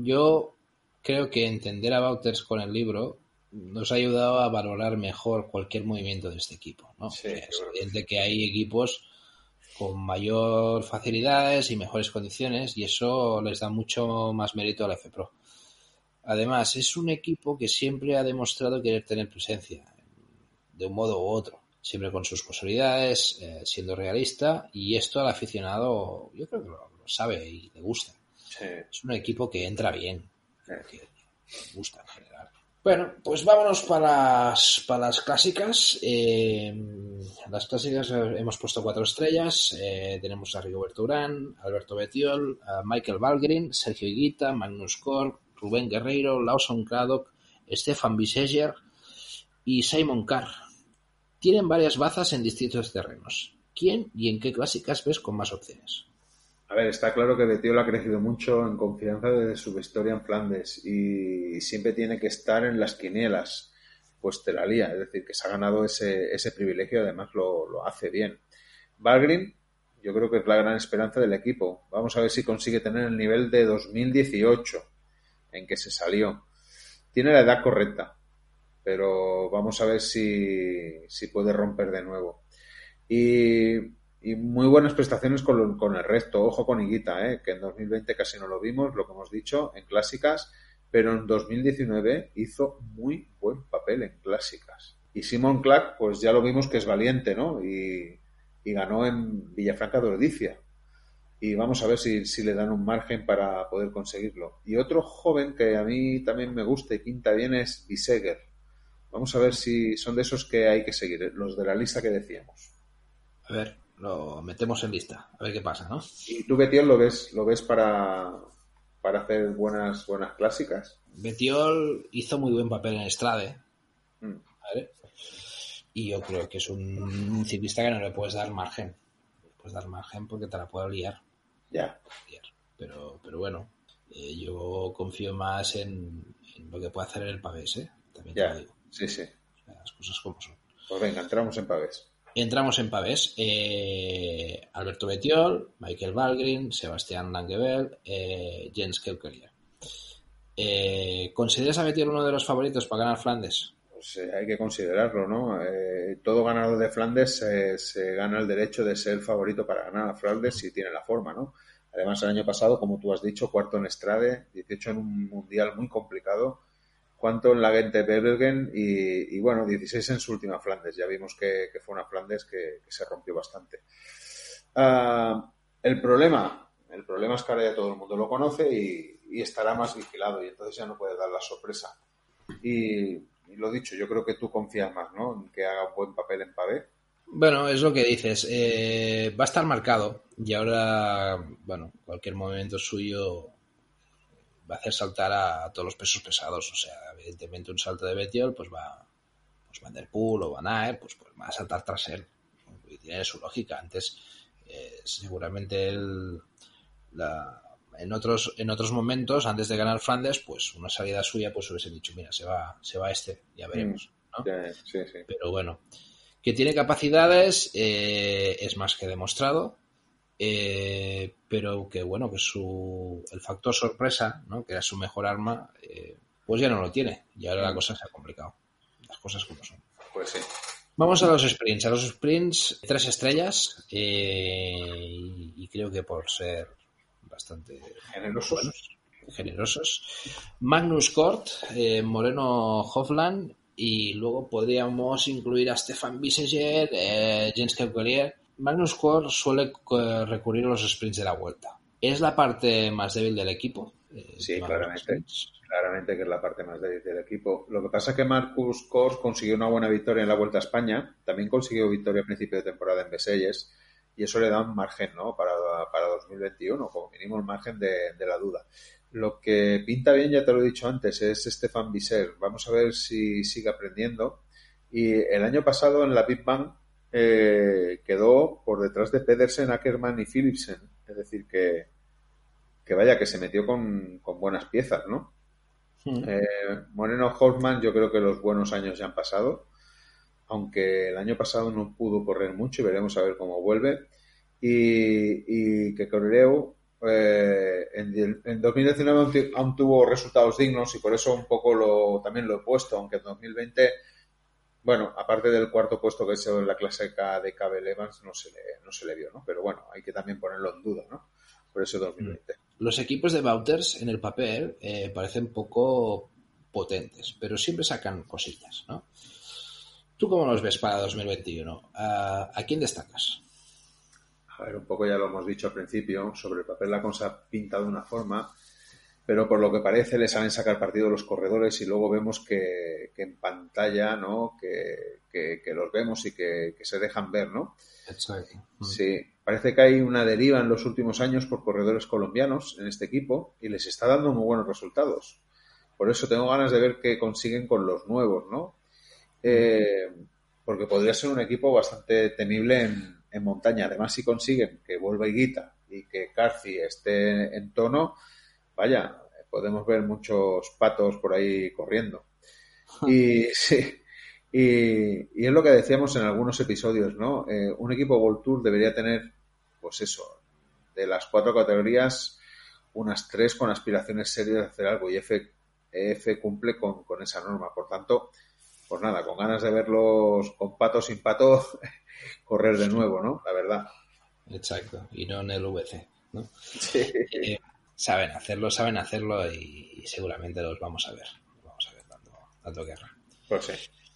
yo creo que entender a Wouters con el libro nos ha ayudado a valorar mejor cualquier movimiento de este equipo, ¿no? Sí, O sea, es claro. evidente que hay equipos con mayor facilidades y mejores condiciones y eso les da mucho más mérito a la F P R O. Además, es un equipo que siempre ha demostrado querer tener presencia, de un modo u otro, siempre con sus posibilidades, eh, siendo realista, y esto al aficionado yo creo que lo, lo sabe y le gusta. Sí. Es un equipo que entra bien, Sí. que le gusta en general. Bueno, pues vámonos para las, para las clásicas. Eh, las clásicas hemos puesto cuatro estrellas. Eh, tenemos a Rigoberto Urán, Alberto Bettiol, a Michael Valgren, Sergio Higuita, Magnus Cort, Rubén Guerreiro, Lawson Craddock, Stefan Biseger y Simon Carr. Tienen varias bazas en distintos terrenos. ¿Quién y en qué clásicas ves con más opciones? A ver, está claro que Bettiol ha crecido mucho en confianza desde su victoria en Flandes y siempre tiene que estar en las quinielas, pues te la lía, es decir, que se ha ganado ese, ese privilegio y además lo, lo hace bien. Valgren, yo creo que es la gran esperanza del equipo. Vamos a ver si consigue tener el nivel de dos mil dieciocho en que se salió. Tiene la edad correcta, pero vamos a ver si, si puede romper de nuevo. Y... Y muy buenas prestaciones con, con el resto. Ojo con Higuita, ¿eh? Que en dos mil veinte casi no lo vimos, lo que hemos dicho, en clásicas, pero en dos mil diecinueve hizo muy buen papel en clásicas. Y Simon Clark, pues ya lo vimos que es valiente, ¿no? Y, y ganó en Villafranca de Ordicia. Y vamos a ver si, si le dan un margen para poder conseguirlo. Y otro joven que a mí también me gusta y pinta bien es Biseger. Vamos a ver si son de esos que hay que seguir, los de la lista que decíamos. A ver, lo metemos en lista, a ver qué pasa, ¿no? ¿Y tú, Bettiol, lo ves, lo ves para, para hacer buenas, buenas clásicas? Bettiol hizo muy buen papel en Strade, Mm. ¿vale? Y yo creo que es un ciclista que no le puedes dar margen. No le puedes dar margen porque te la puede liar. Ya. Pero, pero bueno, eh, yo confío más en, en lo que puede hacer el Pavés, ¿eh? También Ya. te lo digo. Sí, sí. O sea, las cosas como son. Pues venga, entramos en Pavés. Entramos en Pavés. Eh, Alberto Bettiol, Michael Valgren, Sebastián Langebel, eh, Jens Keukelia. Eh, ¿Consideras a Bettiol uno de los favoritos para ganar Flandes? Pues eh, hay que considerarlo, ¿no? Eh, todo ganador de Flandes eh, se gana el derecho de ser el favorito para ganar a Flandes si tiene la forma, ¿no? Además, el año pasado, como tú has dicho, cuarto en Strade, dieciocho en un mundial muy complicado, cuarto en la Gente-Bergen y, y, bueno, dieciséis en su última Flandes. Ya vimos que, que fue una Flandes que, que se rompió bastante. Uh, el problema, el problema es que ahora ya todo el mundo lo conoce y, y estará más vigilado y entonces ya no puede dar la sorpresa. Y, y lo dicho, yo creo que tú confías más, ¿no? En que haga un buen papel en Pavé. Bueno, es lo que dices. Eh, va a estar marcado y ahora, bueno, cualquier movimiento suyo va a hacer saltar a, a todos los pesos pesados. O sea, evidentemente un salto de Bettiol, pues va, pues Van der Poel o Van Aert, pues, pues va a saltar tras él. Y tiene su lógica. Antes, eh, seguramente él, la, en otros, en otros momentos, antes de ganar Flandes, pues una salida suya, pues hubiese dicho, mira, se va, se va este, ya veremos, ¿no? Yeah, sí, sí. Pero bueno, que tiene capacidades, eh, es más que demostrado. eh, pero que bueno, que su el factor sorpresa, ¿no? Que era su mejor arma, eh, pues ya no lo tiene. Y ahora la cosa se ha complicado. Las cosas como son. Pues sí. Vamos a los sprints. A los sprints, tres estrellas. Eh, y, y creo que por ser bastante Generosos. buenos, generosos. Magnus Cort, eh, Moreno Hofland. Y luego podríamos incluir a Stefan Biseger, eh, James Kepkelier. Magnus Cort suele eh, recurrir a los sprints de la vuelta. ¿Es la parte más débil del equipo? Eh, Sí, claramente. Claramente que es la parte más débil del equipo. Lo que pasa es que Marcus Kors consiguió una buena victoria en la Vuelta a España. También consiguió victoria a principio de temporada en Besselles. Y eso le da un margen, ¿no? Para, para dos mil veintiuno, como mínimo el margen de, de la duda. Lo que pinta bien, ya te lo he dicho antes, es Stefan Visser. Vamos a ver si sigue aprendiendo. Y el año pasado en la Big Bang eh, quedó por detrás de Pedersen, Ackermann y Philipsen. Es decir, que, que vaya, que se metió con, con buenas piezas, ¿no? Mm. Eh, Moreno Hoffman, yo creo que los buenos años ya han pasado. Aunque el año pasado no pudo correr mucho y veremos a ver cómo vuelve. Y, y que Correo eh, en, en dos mil diecinueve aún tuvo resultados dignos y por eso un poco lo también lo he puesto, aunque en dos mil veinte, bueno, aparte del cuarto puesto que es en la clásica de Cabell Evans, no se le, no se le vio, ¿no? Pero bueno, hay que también ponerlo en duda, ¿no? Por eso dos mil veinte. Los equipos de Wouters en el papel eh, parecen poco potentes, pero siempre sacan cosillas, ¿no? ¿Tú cómo los ves para dos mil veintiuno? ¿A, ¿A quién destacas? A ver, un poco ya lo hemos dicho al principio, sobre el papel la cosa pinta de una forma, pero por lo que parece le saben sacar partido los corredores y luego vemos que, que en pantalla, ¿no? Que, que, que los vemos y que, que se dejan ver, ¿no? Exacto. Sí, parece que hay una deriva en los últimos años por corredores colombianos en este equipo y les está dando muy buenos resultados. Por eso tengo ganas de ver qué consiguen con los nuevos, ¿no? Eh, porque podría ser un equipo bastante temible en, en montaña. Además, si consiguen que vuelva Higuita y que Carthy esté en tono, vaya, podemos ver muchos patos por ahí corriendo. Y sí, y, y es lo que decíamos en algunos episodios, ¿no? Eh, un equipo World Tour debería tener, pues eso, de las cuatro categorías, unas tres con aspiraciones serias de hacer algo y F, F cumple con, con esa norma. Por tanto, pues nada, con ganas de verlos con pato sin pato correr de nuevo, ¿no? La verdad. Exacto, y no en el V C, ¿no? Sí. Eh, saben hacerlo, saben hacerlo y, y seguramente los vamos a ver. Los vamos a ver dando, dando guerra. Pues sí.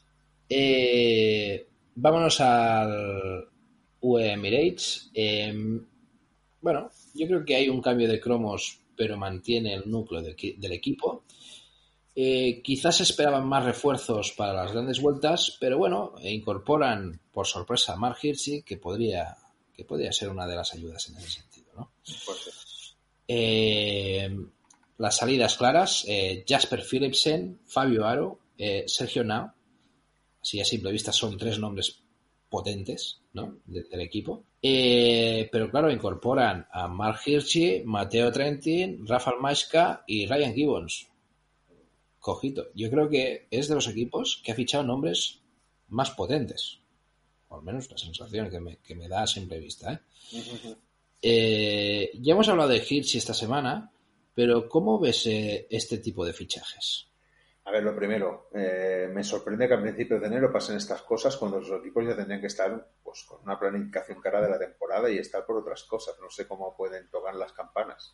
Eh, vámonos al U E Emirates. Eh, bueno, yo creo que hay un cambio de cromos, pero mantiene el núcleo de, del equipo. Eh, quizás esperaban más refuerzos para las grandes vueltas, pero bueno, incorporan por sorpresa a Mark Hirschi, que podría, que podría ser una de las ayudas en ese sentido, ¿no? Pues sí. Eh, las salidas claras, eh, Jasper Philipsen, Fabio Aro, eh, Sergio Nau, así a simple vista son tres nombres potentes, ¿no? de, del equipo. Eh, pero claro, incorporan a Mark Hirschi, Matteo Trentin, Rafael Majka y Ryan Gibbons. Cojito, yo creo que es de los equipos que ha fichado nombres más potentes, o al menos la sensación que me, que me da a simple vista, ¿eh? Uh-huh. Eh, ya hemos hablado de Hirschi esta semana, pero ¿cómo ves eh, este tipo de fichajes? A ver, lo primero, eh, me sorprende que a principios de enero pasen estas cosas cuando los equipos ya tendrían que estar pues con una planificación cara de la temporada y estar por otras cosas. No sé cómo pueden tocar las campanas.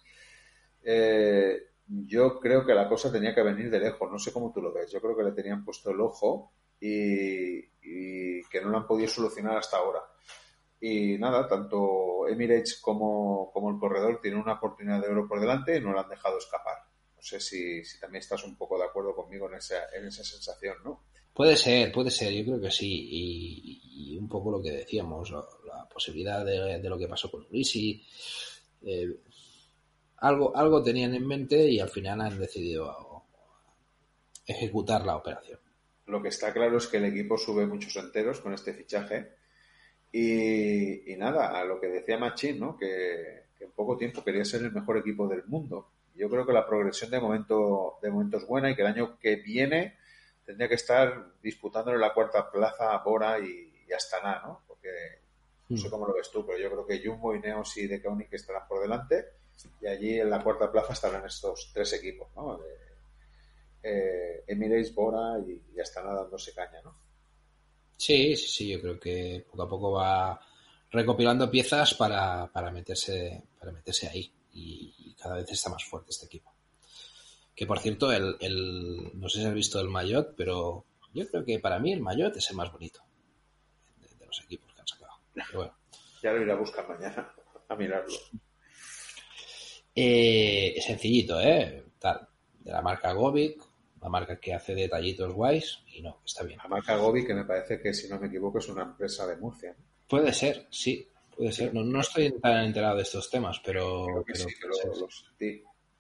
Eh, yo creo que la cosa tenía que venir de lejos. No sé cómo tú lo ves. Yo creo que le tenían puesto el ojo y, y que no lo han podido solucionar hasta ahora. Y nada, tanto Emirates como, como el corredor tienen una oportunidad de oro por delante y no la han dejado escapar. No sé si, si también estás un poco de acuerdo conmigo en esa, en esa sensación, ¿no? Puede ser, puede ser, yo creo que sí. Y, y un poco lo que decíamos, la, la posibilidad de, de lo que pasó con Ulisi. Eh, algo, algo tenían en mente y al final han decidido ejecutar la operación. Lo que está claro es que el equipo sube muchos enteros con este fichaje. Y, y nada, a lo que decía Machín, ¿no? Que, que en poco tiempo quería ser el mejor equipo del mundo. Yo creo que la progresión de momento, de momento es buena y que el año que viene tendría que estar disputándole la cuarta plaza a Bora y, y Astana, ¿no? Porque No sé cómo lo ves tú, pero yo creo que Jumbo, Ineos y De Koenig estarán por delante, y allí en la cuarta plaza estarán estos tres equipos, ¿no? De, eh, Emirates, Bora, y ya están dándose caña, ¿no? Sí, sí, sí, yo creo que poco a poco va recopilando piezas para, para meterse para meterse ahí, y, y cada vez está más fuerte este equipo. Que por cierto, el, el no sé si has visto el maillot, pero yo creo que para mí el maillot es el más bonito de, de los equipos que han sacado. Pero bueno. Ya lo iré a buscar mañana a mirarlo. Eh, sencillito, ¿eh? Tal, de la marca Govic, la marca que hace detallitos guays, y no, está bien. La marca Gobi, que me parece que, si no me equivoco, es una empresa de Murcia, ¿no? Puede ser, sí, puede ser. No, no estoy tan enterado de estos temas, pero... Creo que pero sí, que lo, lo sentí.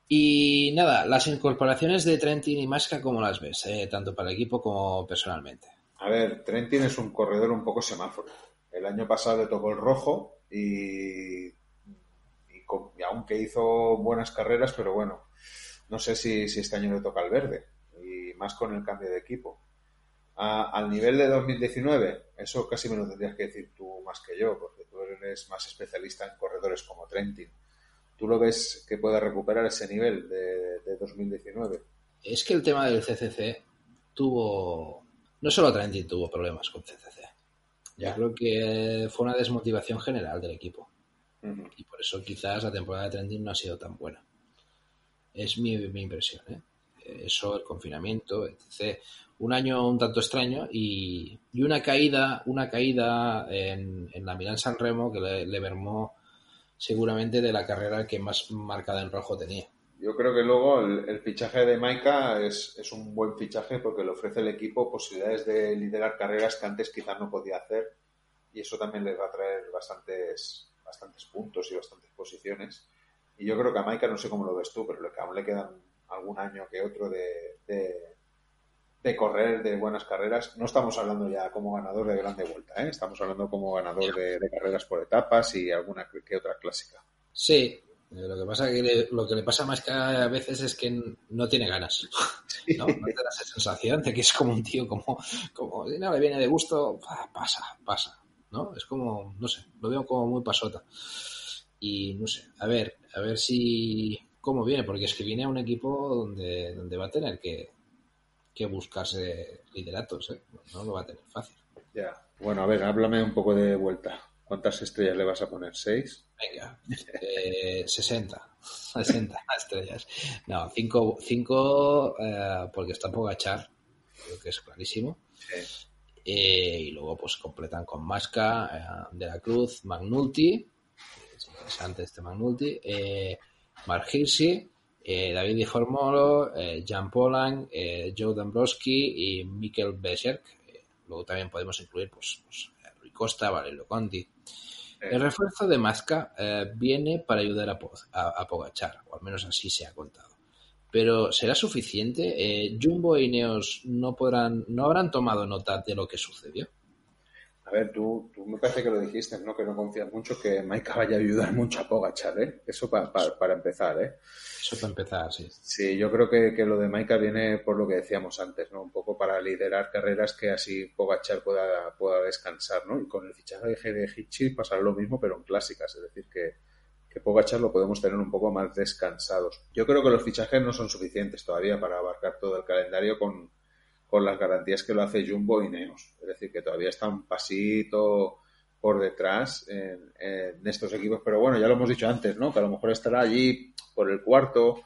Y nada, las incorporaciones de Trentin y Masca, ¿cómo las ves? Eh, tanto para el equipo como personalmente. A ver, Trentin es un corredor un poco semáforo. El año pasado le tocó el rojo y, y, con, y aunque hizo buenas carreras, pero bueno, no sé si, si este año le toca el verde, y más con el cambio de equipo. A, al nivel de dos mil diecinueve, eso casi me lo tendrías que decir tú más que yo, porque tú eres más especialista en corredores como Trentin. ¿Tú lo ves que pueda recuperar ese nivel de, de dos mil diecinueve? Es que el tema del C C C tuvo... No solo Trentin tuvo problemas con C C C. Yo Ya. creo que fue una desmotivación general del equipo. Uh-huh. Y por eso quizás la temporada de Trentin no ha sido tan buena. Es mi, mi impresión, ¿eh? Eso, el confinamiento, etcétera. Un año un tanto extraño y, y una caída una caída en, en la Milán-San Remo que le, le mermó seguramente de la carrera que más marcada en rojo tenía. Yo creo que luego el, el fichaje de Maika es, es un buen fichaje porque le ofrece al equipo posibilidades de liderar carreras que antes quizás no podía hacer, y eso también les va a traer bastantes, bastantes puntos y bastantes posiciones. Y yo creo que a Maika, no sé cómo lo ves tú, pero que aún le quedan algún año que otro de, de, de correr, de buenas carreras. No estamos hablando ya como ganador de grande vuelta, ¿eh? Estamos hablando como ganador de, de carreras por etapas y alguna que otra clásica. Sí, lo que pasa que le, lo que le pasa más que a veces es que no tiene ganas, ¿no? No te da esa sensación de que es como un tío como, como si no le viene de gusto, pasa, pasa, ¿no? Es como, no sé, lo veo como muy pasota. Y no sé, a ver, a ver si cómo viene, porque es que viene a un equipo donde, donde va a tener que, que buscarse lideratos, ¿eh? No lo va a tener fácil. Ya. Bueno, a ver, háblame un poco de vuelta. ¿Cuántas estrellas le vas a poner? ¿Seis? Venga, eh, sesenta. sesenta estrellas. No, cinco, cinco eh, porque está Pogačar, creo que es clarísimo. Sí. Eh, y luego pues completan con Masca, eh, De la Cruz, Magnulti, es interesante este Magnulti, eh, Mark Hirschi, eh, David Di Formolo, eh, Jan Polan, eh, Joe Dombrowski y Mikkel Beserk. Eh, luego también podemos incluir pues, pues Rui Costa, Valerio Conti. El refuerzo de Masca eh, viene para ayudar a, a, a Pogačar, o al menos así se ha contado. Pero ¿será suficiente? Eh, Jumbo e Ineos no podrán, no habrán tomado nota de lo que sucedió. A ver, tú, tú me parece que lo dijiste, ¿no? Que no confías mucho que Maika vaya a ayudar mucho a Pogačar, ¿eh? Eso pa, pa, para empezar, ¿eh? Eso para empezar, sí. Sí, yo creo que, que lo de Maika viene por lo que decíamos antes, ¿no? Un poco para liderar carreras que así Pogačar pueda, pueda descansar, ¿no? Y con el fichaje de Hirschi pasará lo mismo, pero en clásicas, es decir, que, que Pogačar lo podemos tener un poco más descansados. Yo creo que los fichajes no son suficientes todavía para abarcar todo el calendario con, con las garantías que lo hace Jumbo y Ineos. Es decir, que todavía está un pasito por detrás en, en estos equipos, pero bueno, ya lo hemos dicho antes, ¿no? Que a lo mejor estará allí por el cuarto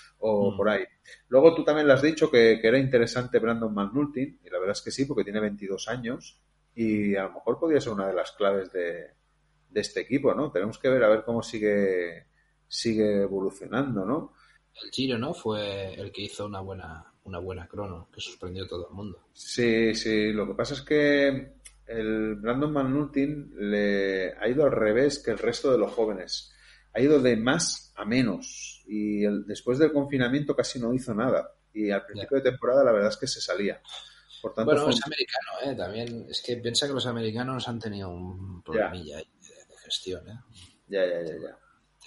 o mm. por ahí. Luego tú también le has dicho que, que era interesante Brandon McNulty, y la verdad es que sí, porque tiene veintidós años y a lo mejor podría ser una de las claves de, de este equipo, ¿no? Tenemos que ver a ver cómo sigue sigue evolucionando, ¿no? El Giro, ¿no? Fue el que hizo una buena una buena crono, que sorprendió a todo el mundo. Sí, sí, lo que pasa es que el Brandon McNulty le ha ido al revés que el resto de los jóvenes. Ha ido de más a menos y el, después del confinamiento casi no hizo nada. Y al principio ya. de temporada la verdad es que se salía. Por tanto, bueno, fue... es americano, ¿eh? También es que piensa que los americanos han tenido un problemilla de, de gestión, ¿eh? Ya, ya, ya, ya.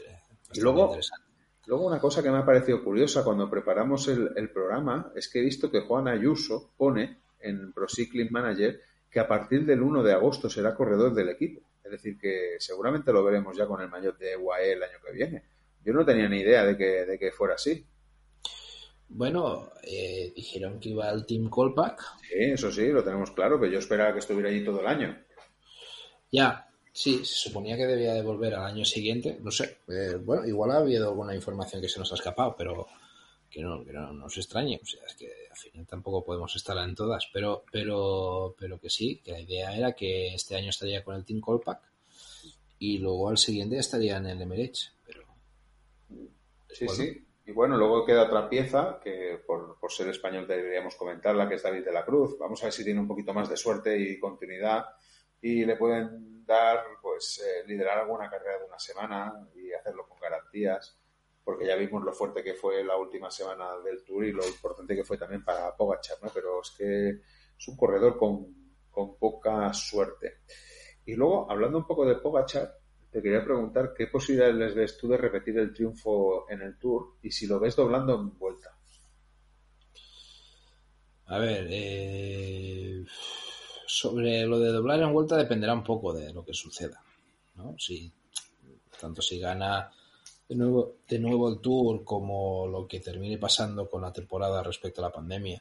Y luego, luego una cosa que me ha parecido curiosa cuando preparamos el, el programa es que he visto que Juan Ayuso pone en Pro Cycling Manager que a partir del uno de agosto será corredor del equipo. Es decir, que seguramente lo veremos ya con el maillot de U A E el año que viene. Yo no tenía ni idea de que, de que fuera así. Bueno, eh, dijeron que iba al Team Kolpak. Sí, eso sí, lo tenemos claro, que yo esperaba que estuviera allí todo el año. Ya, sí, se suponía que debía de volver al año siguiente. No sé, eh, bueno, igual ha habido alguna información que se nos ha escapado, pero que no, que no nos extrañe. O sea, es que al final tampoco podemos estar en todas, pero, pero, pero que sí, que la idea era que este año estaría con el Team Kolpak y luego al siguiente estaría en el Emirates. Pero Sí, bueno. sí. Y bueno, luego queda otra pieza que por, por ser español deberíamos comentarla, que es David de la Cruz. Vamos a ver si tiene un poquito más de suerte y continuidad y le pueden dar, pues, eh, liderar alguna carrera de una semana y hacerlo con garantías, porque ya vimos lo fuerte que fue la última semana del Tour y lo importante que fue también para Pogačar, ¿no? Pero es que es un corredor con, con poca suerte. Y luego, hablando un poco de Pogačar, te quería preguntar qué posibilidades les ves tú de repetir el triunfo en el Tour y si lo ves doblando en Vuelta. A ver, eh, sobre lo de doblar en Vuelta dependerá un poco de lo que suceda, ¿no? Si, tanto si gana de nuevo, de nuevo el Tour como lo que termine pasando con la temporada respecto a la pandemia.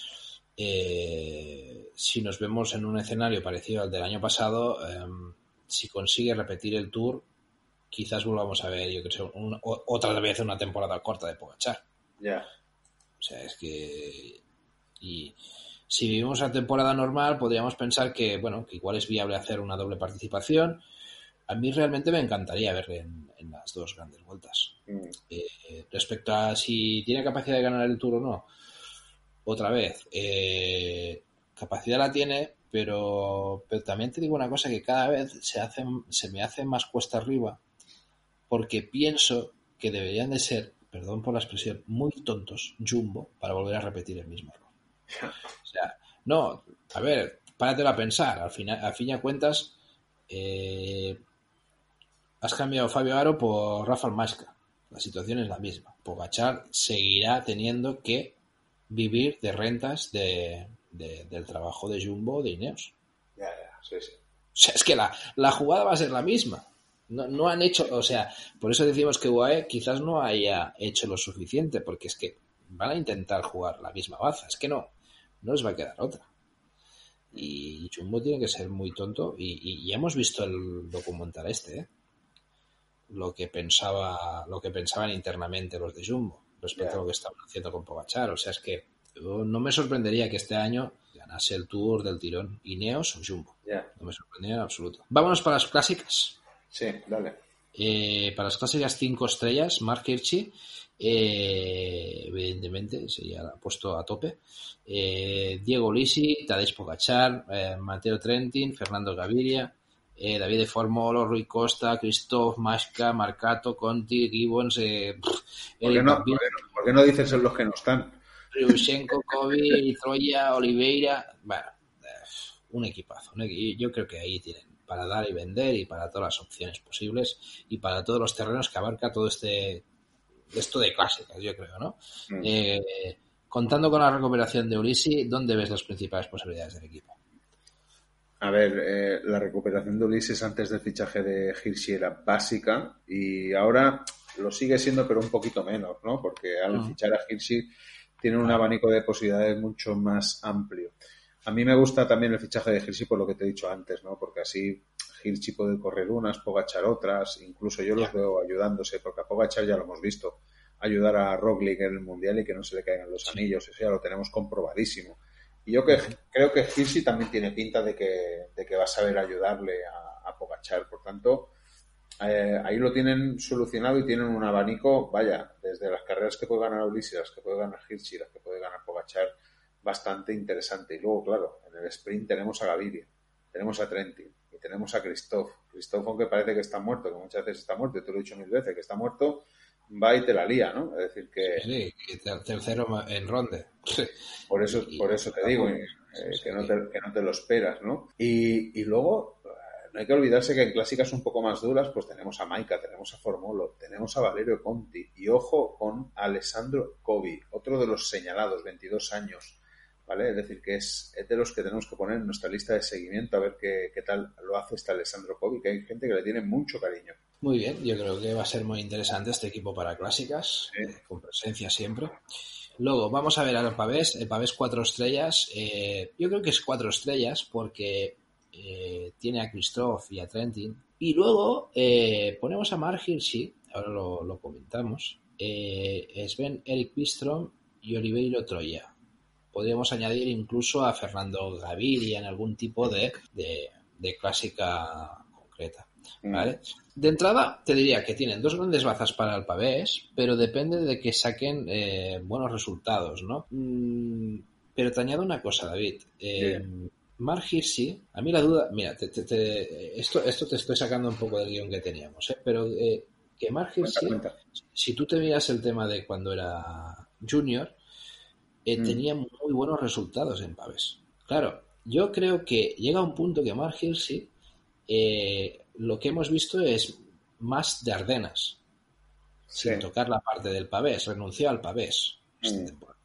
Eh, si nos vemos en un escenario parecido al del año pasado, eh, si consigue repetir el Tour, quizás volvamos a ver, yo creo, un, otra vez una temporada corta de Pogačar. Ya. Yeah. O sea, es que... Y si vivimos una temporada normal, podríamos pensar que, bueno, que igual es viable hacer una doble participación. A mí realmente me encantaría verle en, en las dos grandes vueltas. Mm. Eh, respecto a si tiene capacidad de ganar el Tour o no, otra vez, eh, capacidad la tiene, pero, pero también te digo una cosa, que cada vez se, hace, se me hace más cuesta arriba, porque pienso que deberían de ser, perdón por la expresión, muy tontos, Jumbo, para volver a repetir el mismo error. O sea, no, a ver, páratelo a pensar, al final, a fin de cuentas, eh, has cambiado Fabio Aro por Rafael Majka. La situación es la misma. Pogačar seguirá teniendo que vivir de rentas de, de, del trabajo de Jumbo de Ineos. Ya, ya, sí, sí. O sea, es que la, la jugada va a ser la misma. No, no han hecho, o sea, por eso decimos que U A E quizás no haya hecho lo suficiente, porque es que van a intentar jugar la misma baza. Es que no, no les va a quedar otra. Y Jumbo tiene que ser muy tonto. Y, y, y hemos visto el documental este, ¿eh? Lo que pensaba, lo que pensaban internamente los de Jumbo respecto yeah. a lo que estaban haciendo con Pogačar. O sea, es que no me sorprendería que este año ganase el Tour del tirón Ineos o Jumbo. Yeah. No me sorprendería en absoluto. Vámonos para las clásicas. Sí, dale. Eh, para las clásicas cinco estrellas, Mark Hirschi, eh, evidentemente, se ya ha puesto a tope. Eh, Diego Ulissi, Tadej Pogačar, eh, Matteo Trentin, Fernando Gaviria, eh, Davide Formolo, Rui Costa, Christoph, Majka, Marcato, Conti, Gibbons, eh, ¿Por, qué no, ¿por, qué no, ¿Por qué no dices los que no están? Ryushenko, Kobe, Troya, Oliveira. Bueno, eh, un equipazo. Un equ- yo creo que ahí tienen para dar y vender y para todas las opciones posibles y para todos los terrenos que abarca todo este esto de clásicas, yo creo, ¿no? Mm. Eh, contando con la recuperación de Ulissi, ¿dónde ves las principales posibilidades del equipo? A ver, eh, la recuperación de Ulises antes del fichaje de Hirschi era básica y ahora lo sigue siendo, pero un poquito menos, ¿no? Porque al uh-huh. fichar a Hirschi tiene un uh-huh. abanico de posibilidades mucho más amplio. A mí me gusta también el fichaje de Hirschi por lo que te he dicho antes, ¿no? Porque así Hirschi puede correr unas, Pogačar otras, incluso yo los veo ayudándose, porque a Pogačar ya lo hemos visto, ayudar a Roglic en el Mundial y que no se le caigan los anillos, eso ya lo tenemos comprobadísimo. Y yo que, creo que Hirschi también tiene pinta de que, de que va a saber ayudarle a, a Pogačar, por tanto, eh, ahí lo tienen solucionado y tienen un abanico, vaya, desde las carreras que puede ganar Ulisses, las que puede ganar Hirschi, las que puede ganar Pogačar, bastante interesante. Y luego, claro, en el sprint tenemos a Gaviria, tenemos a Trentin y tenemos a Christoph. Christoph, aunque parece que está muerto, que muchas veces está muerto, te lo he dicho mil veces, que está muerto, va y te la lía, ¿no? Es decir que... Sí, sí, tercero en ronde. Por eso, por eso te digo, eh, que, no te, que no te lo esperas, ¿no? Y, y luego, no hay que olvidarse que en clásicas un poco más duras, pues tenemos a Majka, tenemos a Formolo, tenemos a Valerio Conti y ojo con Alessandro Covi, otro de los señalados, veintidós años. ¿vale? Es decir, que es, es de los que tenemos que poner en nuestra lista de seguimiento a ver qué, qué tal lo hace este Alessandro Covi, que hay gente que le tiene mucho cariño. Muy bien, yo creo que va a ser muy interesante este equipo para clásicas, Sí. eh, con presencia siempre. Luego, vamos a ver al Pavés, el Pavés cuatro estrellas. Eh, yo creo que es cuatro estrellas porque eh, tiene a Christoph y a Trentin. Y luego eh, ponemos a Mark Hirschi, ahora lo, lo comentamos, eh, Sven Erik Bistrom y Oliveiro Troya. Podríamos añadir incluso a Fernando Gaviria en algún tipo de, de, de clásica concreta, ¿vale? De entrada te diría que tienen dos grandes bazas para el Pavés, pero depende de que saquen eh, buenos resultados, ¿no? Mm, pero te añado una cosa, David. Eh, Sí. Mark Hirschi, a mí la duda, mira, te, te, te, esto, esto te estoy sacando un poco del guión que teníamos, ¿eh? Pero eh, que Mark Hirschi, Cuenta, cuenta. si tú te miras el tema de cuando era junior, eh, Mm. tenía muy buenos resultados en Pavés. Claro, yo creo que llega un punto que Mark Hirschi, eh, lo que hemos visto es más de Ardenas, Sí. sin tocar la parte del Pavés, renunció al Pavés esta Mm. temporada.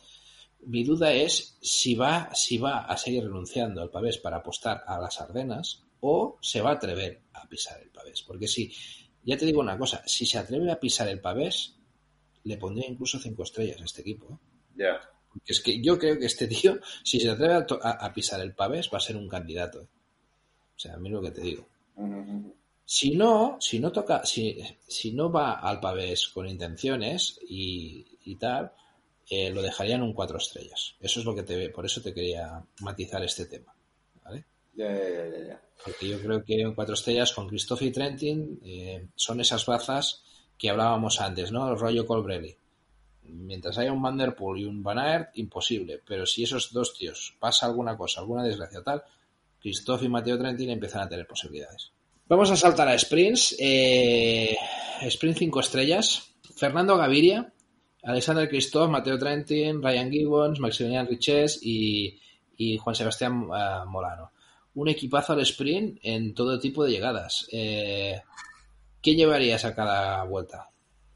Mi duda es si va, si va a seguir renunciando al Pavés para apostar a las Ardenas o se va a atrever a pisar el Pavés. Porque si, ya te digo una cosa, si se atreve a pisar el Pavés, le pondría incluso cinco estrellas a este equipo, ¿eh? Ya. Porque es que yo creo que este tío, si se atreve a, to- a, a pisar el Pavés, va a ser un candidato, ¿eh? O sea, a mí lo que te digo. Mm. Si no, si no toca, si, si no va al Pavés con intenciones y, y tal, eh, lo dejaría en un cuatro estrellas. Eso es lo que te ve, por eso te quería matizar este tema, ¿vale? Ya, ya, ya, ya, ya. Porque yo creo que en cuatro estrellas con Christoph y Trentin eh, son esas bazas que hablábamos antes, ¿no? El rollo Colbrelli. Mientras haya un Van der Poel y un Van Aert, imposible. Pero si esos dos tíos pasa alguna cosa, alguna desgracia tal, Christoph y Matteo Trentin empiezan a tener posibilidades. Vamos a saltar a sprints. Eh, sprint cinco estrellas. Fernando Gaviria, Alexander Christoph, Matteo Trentin, Ryan Gibbons, Maximilian Riches y, y Juan Sebastián uh, Molano. Un equipazo al sprint en todo tipo de llegadas. Eh, ¿Qué llevarías a cada vuelta?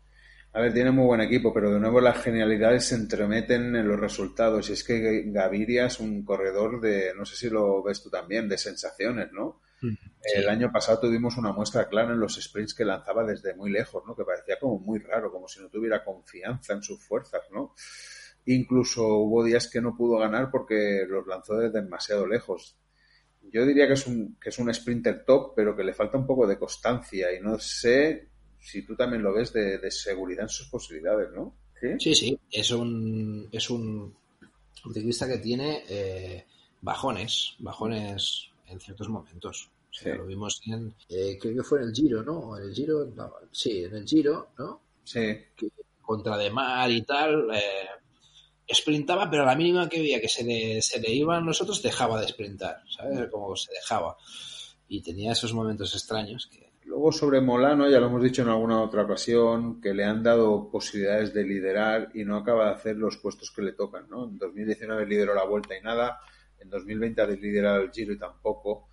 A ver, tiene muy buen equipo, pero de nuevo las genialidades se entremeten en los resultados. Y es que Gaviria es un corredor de, no sé si lo ves tú también, de sensaciones, ¿no? Sí. El año pasado tuvimos una muestra clara en los sprints que lanzaba desde muy lejos, ¿no? Que parecía como muy raro, como si no tuviera confianza en sus fuerzas, ¿no? Incluso hubo días que no pudo ganar porque los lanzó desde demasiado lejos. Yo diría que es un, que es un sprinter top, pero que le falta un poco de constancia y no sé si tú también lo ves de, de seguridad en sus posibilidades, ¿no? Sí, Sí, sí, es un, es un ciclista que tiene eh, bajones, bajones en ciertos momentos. O sea, sí. lo vimos en, eh, creo que fue en el Giro, ¿no? En el Giro, no, sí, en el Giro, ¿no? Sí. Que contra De Mar y tal, eh, sprintaba, pero a la mínima que veía que se le, se le iban los otros, dejaba de sprintar, ¿sabes? Como se dejaba. Y tenía esos momentos extraños que... Luego sobre Molano, ya lo hemos dicho en alguna otra ocasión, que le han dado posibilidades de liderar y no acaba de hacer los puestos que le tocan, ¿no? En dos mil diecinueve lideró la Vuelta y nada, en dos mil veinte ha liderado el Giro y tampoco,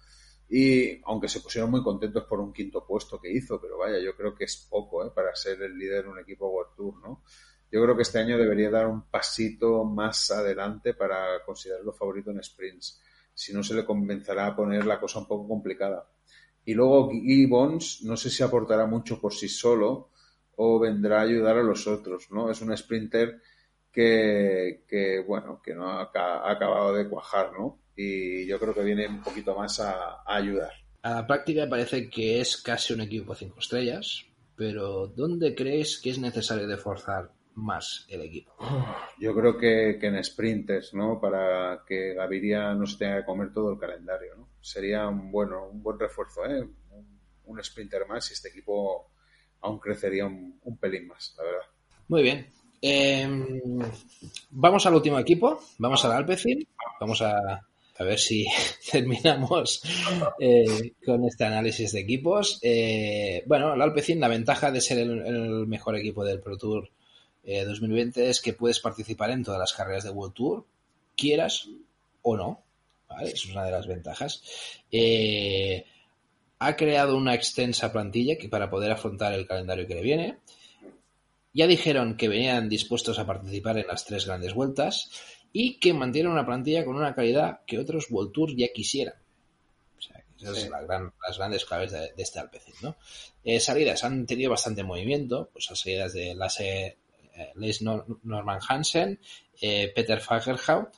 y aunque se pusieron muy contentos por un quinto puesto que hizo, pero vaya, yo creo que es poco, ¿eh? Para ser el líder de un equipo World Tour, ¿no? Yo creo que este año debería dar un pasito más adelante para considerarlo favorito en sprints, si no se le comenzará a poner la cosa un poco complicada. Y luego Gibbons, no sé si aportará mucho por sí solo o vendrá a ayudar a los otros, ¿no? Es un sprinter que, que bueno, que no ha, ha acabado de cuajar, ¿no? Y yo creo que viene un poquito más a, a ayudar. A la práctica parece que es casi un equipo cinco estrellas, pero ¿dónde crees que es necesario reforzar más el equipo? Yo creo que, que en sprinters, ¿no? Para que Gaviria no se tenga que comer todo el calendario, ¿no? Sería un, bueno, un buen refuerzo, ¿eh? Un, un sprinter más y este equipo aún crecería un, un pelín más, la verdad. Muy bien. Eh, vamos al último equipo, vamos al Alpecin, vamos a, a ver si terminamos eh, con este análisis de equipos. Eh, bueno, el Alpecin, la ventaja de ser el, el mejor equipo del Pro Tour eh, dos mil veinte es que puedes participar en todas las carreras de World Tour, quieras o no, ¿vale? Eso es una de las ventajas. Eh, ha creado una extensa plantilla que para poder afrontar el calendario que le viene. Ya dijeron que venían dispuestos a participar en las tres grandes vueltas y que mantienen una plantilla con una calidad que otros World Tour ya quisieran. O sea, esas sí. son las, gran, las grandes claves de, de este Alpecin, ¿no? Eh, salidas, han tenido bastante movimiento, pues las salidas de Lasse, eh, Leif Norman Hansen, eh, Peter Fagerhout,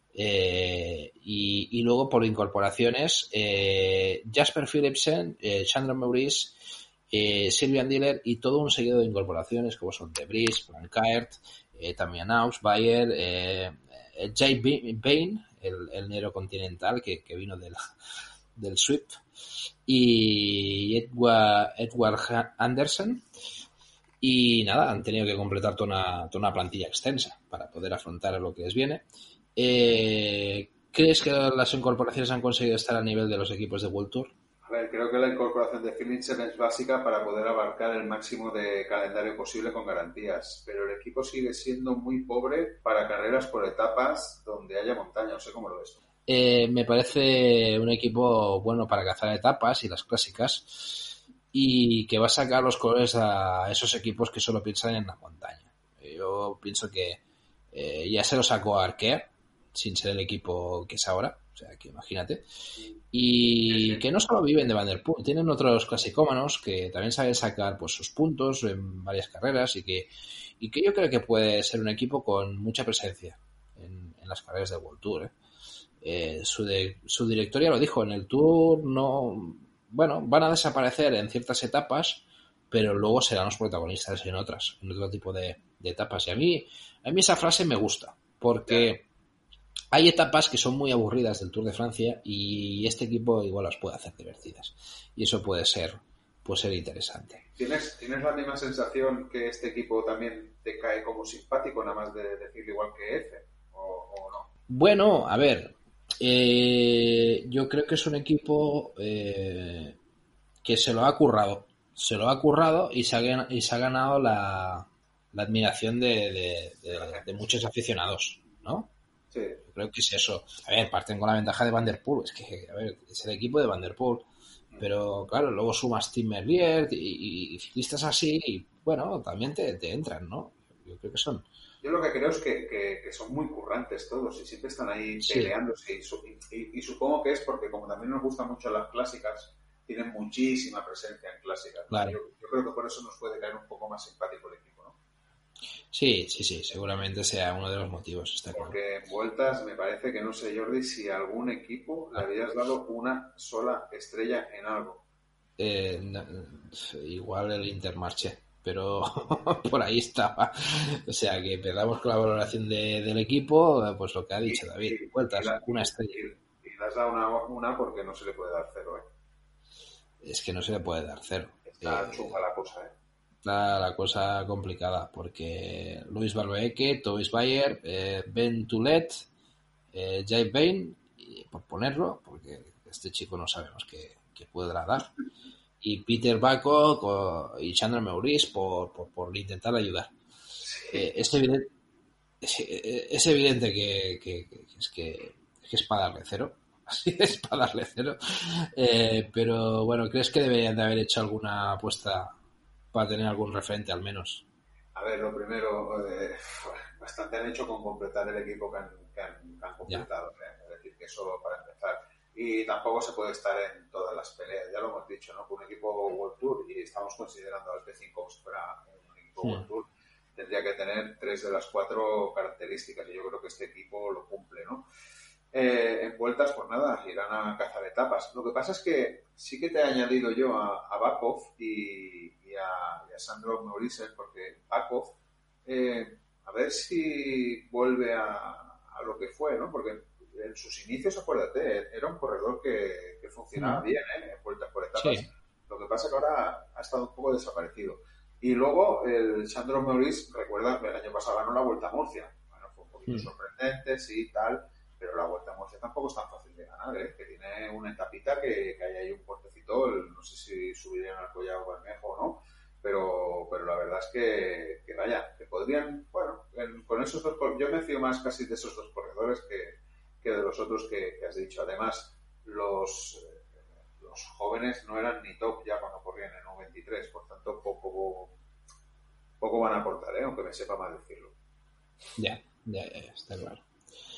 eh, y, y luego por incorporaciones eh, Jasper Philipsen, eh, Chandra Maurice, eh, Sylvian Diller y todo un seguido de incorporaciones como son De Vries, Blancaert, eh, también Aus, Bayer, eh, Jay Bain, el, el negro continental que, que vino del, del Swift, y Edward, Edward Anderson. Y nada, han tenido que completar toda una, toda una plantilla extensa para poder afrontar lo que les viene. Eh, ¿Crees que las incorporaciones han conseguido estar a nivel de los equipos de World Tour? A ver, creo que la incorporación de Philipsen es básica para poder abarcar el máximo de calendario posible con garantías, pero el equipo sigue siendo muy pobre para carreras por etapas donde haya montaña. No sé cómo lo ves. Eh, me parece un equipo bueno para cazar etapas y las clásicas, y que va a sacar los colores a esos equipos que solo piensan en la montaña. Yo pienso que eh, ya se lo sacó a Arkea, sin ser el equipo que es ahora, o sea, que imagínate, y que no solo viven de Van der Poel, tienen otros clasicómanos que también saben sacar pues sus puntos en varias carreras, y que, y que yo creo que puede ser un equipo con mucha presencia en, en las carreras de World Tour, ¿eh? Eh, su, de, su directoria lo dijo, en el Tour no, bueno, van a desaparecer en ciertas etapas, pero luego serán los protagonistas en otras, en otro tipo de, de etapas. Y a mí, a mí esa frase me gusta, porque hay etapas que son muy aburridas del Tour de Francia y este equipo igual las puede hacer divertidas. Y eso puede ser, puede ser interesante. ¿Tienes, ¿Tienes la misma sensación que este equipo también te cae como simpático, nada más de decirle igual que F? ¿O, o no? Bueno, a ver, eh, yo creo que es un equipo eh, que se lo ha currado. Se lo ha currado y se ha, y se ha ganado la, la admiración de, de, de, de muchos aficionados, ¿no? Sí. Yo creo que es eso. A ver, parten con la ventaja de Van der Poel. Es que, a ver, es el equipo de Van der Poel. Pero, claro, luego sumas Tim Merlier y, y, y ciclistas así y, bueno, también te, te entran, ¿no? Yo creo que son... Yo lo que creo es que, que, que son muy currantes todos y siempre están ahí peleándose. Sí. Y, y, y supongo que es porque, como también nos gustan mucho las clásicas, tienen muchísima presencia en clásicas. Claro. Yo, yo creo que por eso nos puede caer un poco más simpático el equipo, ¿no? Sí, sí, sí, seguramente sea uno de los motivos. Está Porque claro. en vueltas me parece que, no sé, Jordi, si a algún equipo le habías dado una sola estrella en algo. Eh, no, igual el Intermarché, pero por ahí estaba. O sea, que empezamos con la valoración de, del equipo, pues lo que ha dicho y, David, y, vueltas, y la, una estrella. Y, y le has dado una, una porque no se le puede dar cero, ¿eh? Es que no se le puede dar cero. Está eh, chunga la cosa, ¿eh? La, la cosa complicada, porque Luis Barbeque, Tobias Bayer, eh, Ben Toulet, eh, Jay Bain, y por ponerlo, porque este chico no sabemos qué, qué podrá dar, y Peter Bako y Chandra Maurice por, por, por intentar ayudar. Sí. Eh, es, evidente, es, es evidente que, que, que, es que, que es para darle cero. Así es para darle cero. Eh, pero bueno, ¿crees que deberían de haber hecho alguna apuesta para tener algún referente al menos? A ver, lo primero, eh, bastante han hecho con completar el equipo que han, que han, que han completado. ¿eh? Es decir, que eso para empezar. Y tampoco se puede estar en todas las peleas, ya lo hemos dicho, ¿no? Con un equipo World Tour, y estamos considerando al P cinco como si fuera un equipo hmm. World Tour, tendría que tener tres de las cuatro características, y yo creo que este equipo lo cumple, ¿no? Eh, en vueltas, pues nada, irán a cazar etapas. Lo que pasa es que sí que te he añadido yo a, a Bakov y, y, a, y a Sandro Maurice, porque Bakov, eh, a ver si vuelve a, a lo que fue, ¿no? Porque en sus inicios, acuérdate, era un corredor que, que funcionaba mm. bien, ¿eh? En vueltas por etapas. Sí. Lo que pasa es que ahora ha estado un poco desaparecido. Y luego el Sandro Maurice, recuerda que el año pasado ganó la Vuelta a Murcia. Bueno, fue un poquito mm. sorprendente, sí, tal. Pero la Vuelta a Murcia tampoco es tan fácil de ganar, ¿eh? Que tiene una etapita que, que hay ahí un puertecito, el, no sé si subirían al Collado Bermejo o no, pero, pero la verdad es que, que vaya, que podrían, bueno, en, con esos dos, yo me fío más casi de esos dos corredores que, que de los otros que, que has dicho. Además, los, eh, los jóvenes no eran ni top ya cuando corrían en U veintitrés, por tanto, poco, poco van a aportar, ¿eh? Aunque me sepa mal decirlo. Ya, ya, ya, está claro.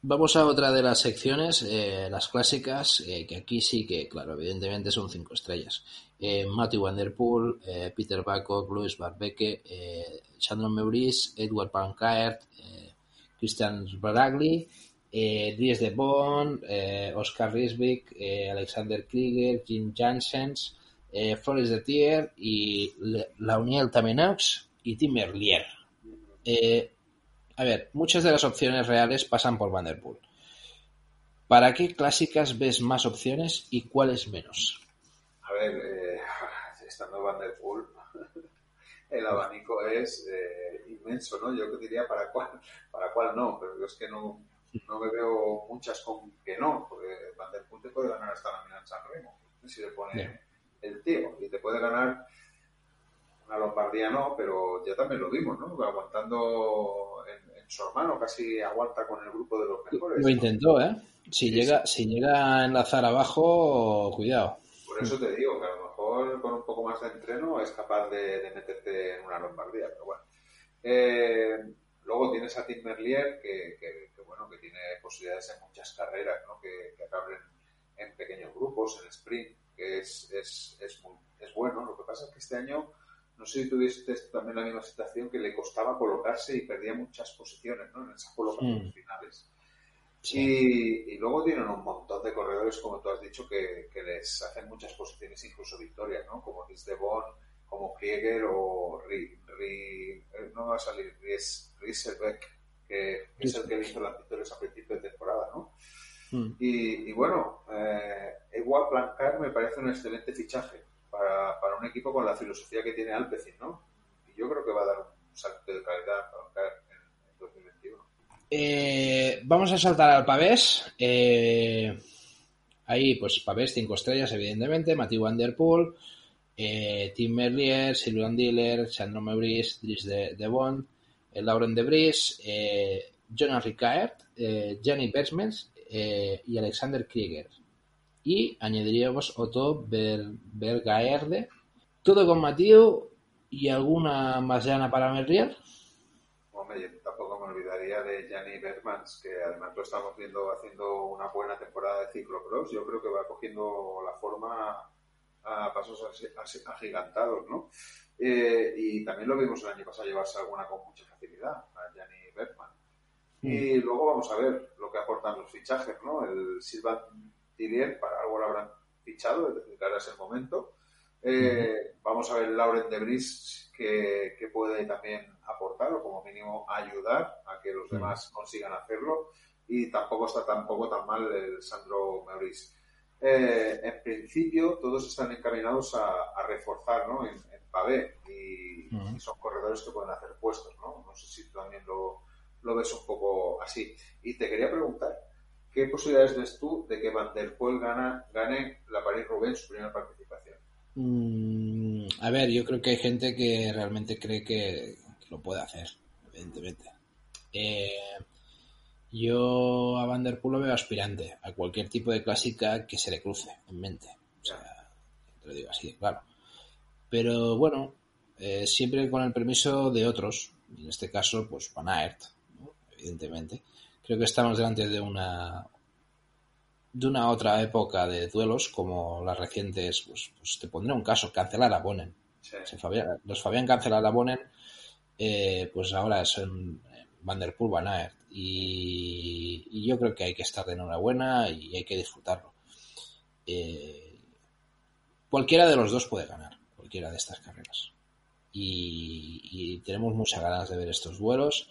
Vamos a otra de las secciones, eh, las clásicas, eh, que aquí sí que, claro, evidentemente son cinco estrellas. Eh, Matthew Van Der Poel, eh, Peter Babcock, Louis Barbecke, eh, Chandron Meurice, Edward Van Aert, eh, Christian Sbaragli, eh, Dries de Bon, eh, Oscar Risvik, eh, Alexander Krieger, Jim Janssens, eh, Floris de Tier y Launiel Tameneux y Tim Merlier. Eh, A ver, muchas de las opciones reales pasan por Van Der Poel. ¿Para qué clásicas ves más opciones y cuáles menos? A ver, eh, estando Van Der Poel, el abanico es eh, inmenso, ¿no? Yo diría para cuál, para cuál no, pero yo es que no, no me veo muchas con que no, porque Van Der Poel te puede ganar hasta la Milán San Remo, si le pone yeah. el tío, y te puede ganar una Lombardía no, pero ya también lo vimos, ¿no? Aguantando en, en su hermano, casi aguanta con el grupo de los mejores. Lo intentó, ¿eh? Si, sí, llega, sí. si llega a enlazar abajo, cuidado. Por eso te digo que a lo mejor con un poco más de entreno es capaz de, de meterte en una Lombardía, pero bueno. Eh, luego tienes a Tim Merlier, que, que, que, bueno, que tiene posibilidades en muchas carreras, ¿no? Que, que acaben en pequeños grupos, en sprint, que es, es, es, muy, es bueno. Lo que pasa es que este año, no sé si tuviste también la misma situación, que le costaba colocarse y perdía muchas posiciones, ¿no? En esas colocaciones mm. finales. Sí. Y, y luego tienen un montón de corredores, como tú has dicho, que, que les hacen muchas posiciones, incluso victorias, ¿no? Como Dries de Bon, como Krieger o Ri, Ri, no va a salir Ries, Rieselbeck, que, que es el que hizo las victorias a principio de temporada, ¿no? Mm. Y, y bueno, eh, Edward Van Aert me parece un excelente fichaje para, para un equipo con la filosofía que tiene Alpecin, ¿no? Y yo creo que va a dar un salto de calidad a Van Aert en, en dos mil veintiuno. Eh, vamos a saltar al pavés. Eh, ahí, pues, pavés cinco estrellas, evidentemente. Mathieu Van Der Poel, eh, Tim Merlier, Sylvain Diller, Chandron Meurice, Dries de, de Bon, eh, Laurent de Vries, eh, Jonas Rickaert, eh, Gianni Vermels eh, y Alexander Krieger. Y añadiríamos Otto Bergaerde. Todo con Mathieu y alguna más llana para Merlier. Hombre, yo tampoco me olvidaría de Gianni Vermans, que además lo estamos viendo haciendo una buena temporada de ciclocross. Yo creo que va cogiendo la forma a pasos agigantados, ¿no? Eh, y también lo vimos el año pasado llevarse alguna con mucha facilidad, a Gianni Vermans. Mm. Y luego vamos a ver lo que aportan los fichajes, ¿no? El Sylvain Diller, para algo lo habrán fichado, es decir, que ahora es el momento. Eh, mm. Vamos a ver Laurent de Vries, que, que puede también aportar o como mínimo ayudar a que los demás mm. consigan hacerlo, y tampoco está tampoco tan mal el Sandro Meurice. Eh, en principio todos están encaminados a, a reforzar, ¿no? en, en pavé y, mm. y son corredores que pueden hacer puestos, ¿no? No sé si tú también lo, lo ves un poco así. Y te quería preguntar, ¿qué posibilidades ves tú de que Van Der Poel gana, gane la París-Roubaix en su primera participación? Mm, a ver, yo creo que hay gente que realmente cree que, que lo puede hacer, evidentemente. Eh, yo a Van Der Poel lo veo aspirante a cualquier tipo de clásica que se le cruce en mente. O sea, te lo digo así, claro. Pero bueno, eh, siempre con el permiso de otros, en este caso, pues Van Aert, ¿no? Evidentemente. Creo que estamos delante de una de una otra época de duelos, como las recientes, pues, pues te pondré un caso, Cancelar a Bonen. Sí. Se Fabián, los Fabián Cancelar a Bonen, eh, pues ahora son Van Der Poel, Van Aert. Y, y yo creo que hay que estar de enhorabuena y hay que disfrutarlo. Eh, cualquiera de los dos puede ganar, cualquiera de estas carreras. Y, y tenemos muchas ganas de ver estos duelos.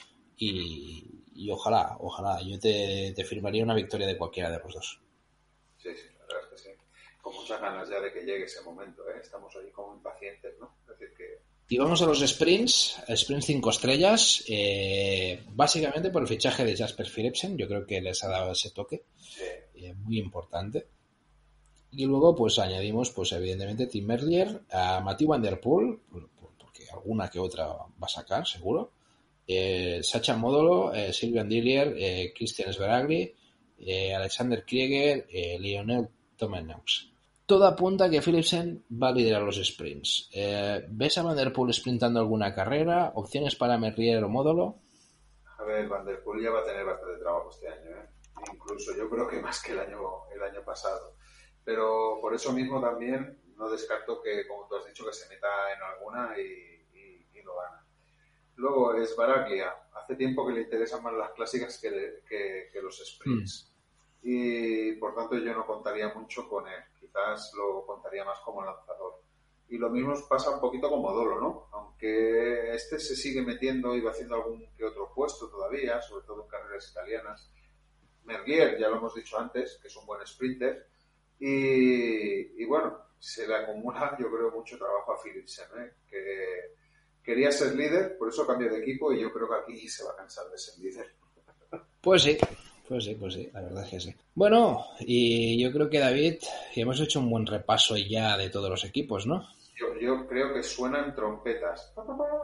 Y, y ojalá, ojalá, yo te, te firmaría una victoria de cualquiera de los dos. Sí, sí, la verdad es que sí. Con muchas ganas ya de que llegue ese momento, ¿eh? Estamos ahí como impacientes, ¿no? Es decir que... Y vamos a los sprints, sprints cinco estrellas, eh, básicamente por el fichaje de Jasper Philipsen, yo creo que les ha dado ese toque, sí. eh, muy importante. Y luego pues añadimos, pues evidentemente, Tim Merlier, a Mathieu Van Der Poel, porque alguna que otra va a sacar, seguro. Eh, Sacha Modolo, eh, Sylvain Diller, eh, Christian Sbaragli, eh, Alexander Krieger, eh, Lionel Tameneux. Todo apunta a que Philipsen va a liderar los sprints. Eh, ¿Ves a Van Der Poel sprintando alguna carrera? ¿Opciones para Merlier o Modolo? A A ver, Van der Poel ya va a tener bastante trabajo este año, ¿eh? Incluso yo creo que más que el año, el año pasado. Pero por eso mismo también no descarto que, como tú has dicho, que se meta en alguna y, y, y lo gana. Luego es Baraglia. Hace tiempo que le interesan más las clásicas que, que, que los sprints. Mm. Y por tanto yo no contaría mucho con él. Quizás lo contaría más como lanzador. Y lo mismo pasa un poquito con Modolo, ¿no? Aunque este se sigue metiendo y va haciendo algún que otro puesto todavía, sobre todo en carreras italianas. Merlier, ya lo hemos dicho antes, que es un buen sprinter. Y, y bueno, se le acumula, yo creo, mucho trabajo a Philipsen, ¿eh? Que quería ser líder, por eso cambió de equipo y yo creo que aquí se va a cansar de ser líder. Pues sí, pues sí, pues sí, la verdad es que sí. Bueno, y yo creo que, David, hemos hecho un buen repaso ya de todos los equipos, ¿no? Yo, yo creo que suenan trompetas.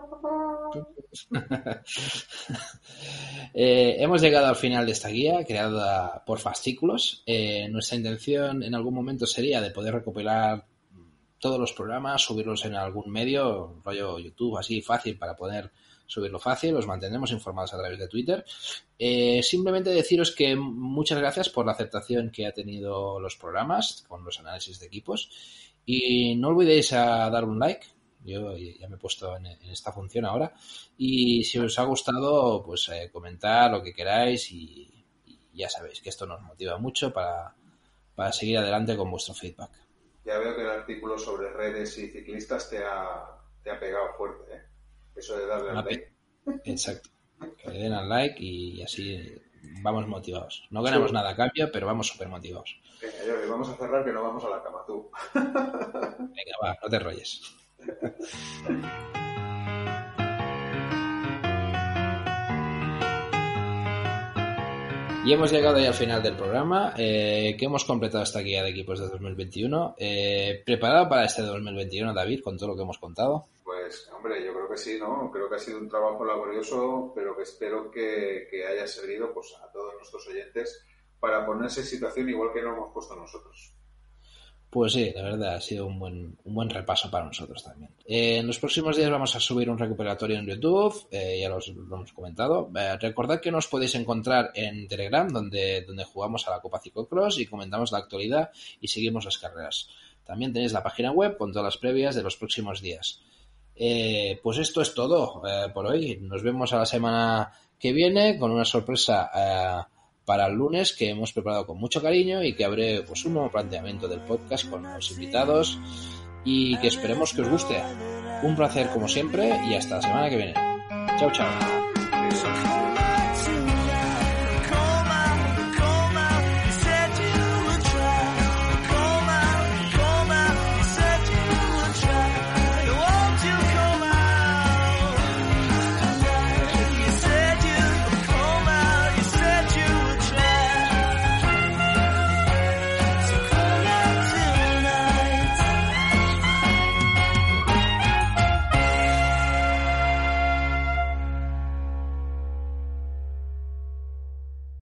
eh, hemos llegado al final de esta guía creada por fascículos. Eh, nuestra intención en algún momento sería de poder recopilar todos los programas, subirlos en algún medio, rollo YouTube, así fácil para poder subirlo fácil. Os mantendremos informados a través de Twitter. Eh, simplemente deciros que muchas gracias por la aceptación que ha tenido los programas con los análisis de equipos. Y no olvidéis a dar un like. Yo ya me he puesto en, en esta función ahora. Y si os ha gustado, pues eh, comentar lo que queráis y, y ya sabéis que esto nos motiva mucho para, para seguir adelante con vuestro feedback. Ya veo que el artículo sobre redes y ciclistas te ha, te ha pegado fuerte, ¿eh? Eso de darle al like. Exacto. Que le den al like y así vamos motivados. No ganamos sí. nada a cambio, pero vamos súper motivados. Venga, vamos a cerrar que no vamos a la cama, tú. Venga, va, no te enrolles. Y hemos llegado ya al final del programa, eh, que hemos completado esta guía de equipos de dos mil veintiuno. Eh, ¿Preparado para este dos mil veintiuno, David, con todo lo que hemos contado? Pues, hombre, yo creo que sí, ¿no? Creo que ha sido un trabajo laborioso, pero que espero que, que haya servido pues, a todos nuestros oyentes para ponerse en situación igual que nos hemos puesto nosotros. Pues sí, la verdad, ha sido un buen, un buen repaso para nosotros también. Eh, en los próximos días vamos a subir un recuperatorio en YouTube, eh, ya los, lo hemos comentado. Eh, recordad que nos podéis encontrar en Telegram, donde, donde jugamos a la Copa Ciclocross y comentamos la actualidad y seguimos las carreras. También tenéis la página web con todas las previas de los próximos días. Eh, pues esto es todo eh, por hoy. Nos vemos a la semana que viene con una sorpresa eh, para el lunes que hemos preparado con mucho cariño y que abre pues un nuevo planteamiento del podcast con los invitados y que esperemos que os guste. Un placer como siempre y hasta la semana que viene. Chao, chao.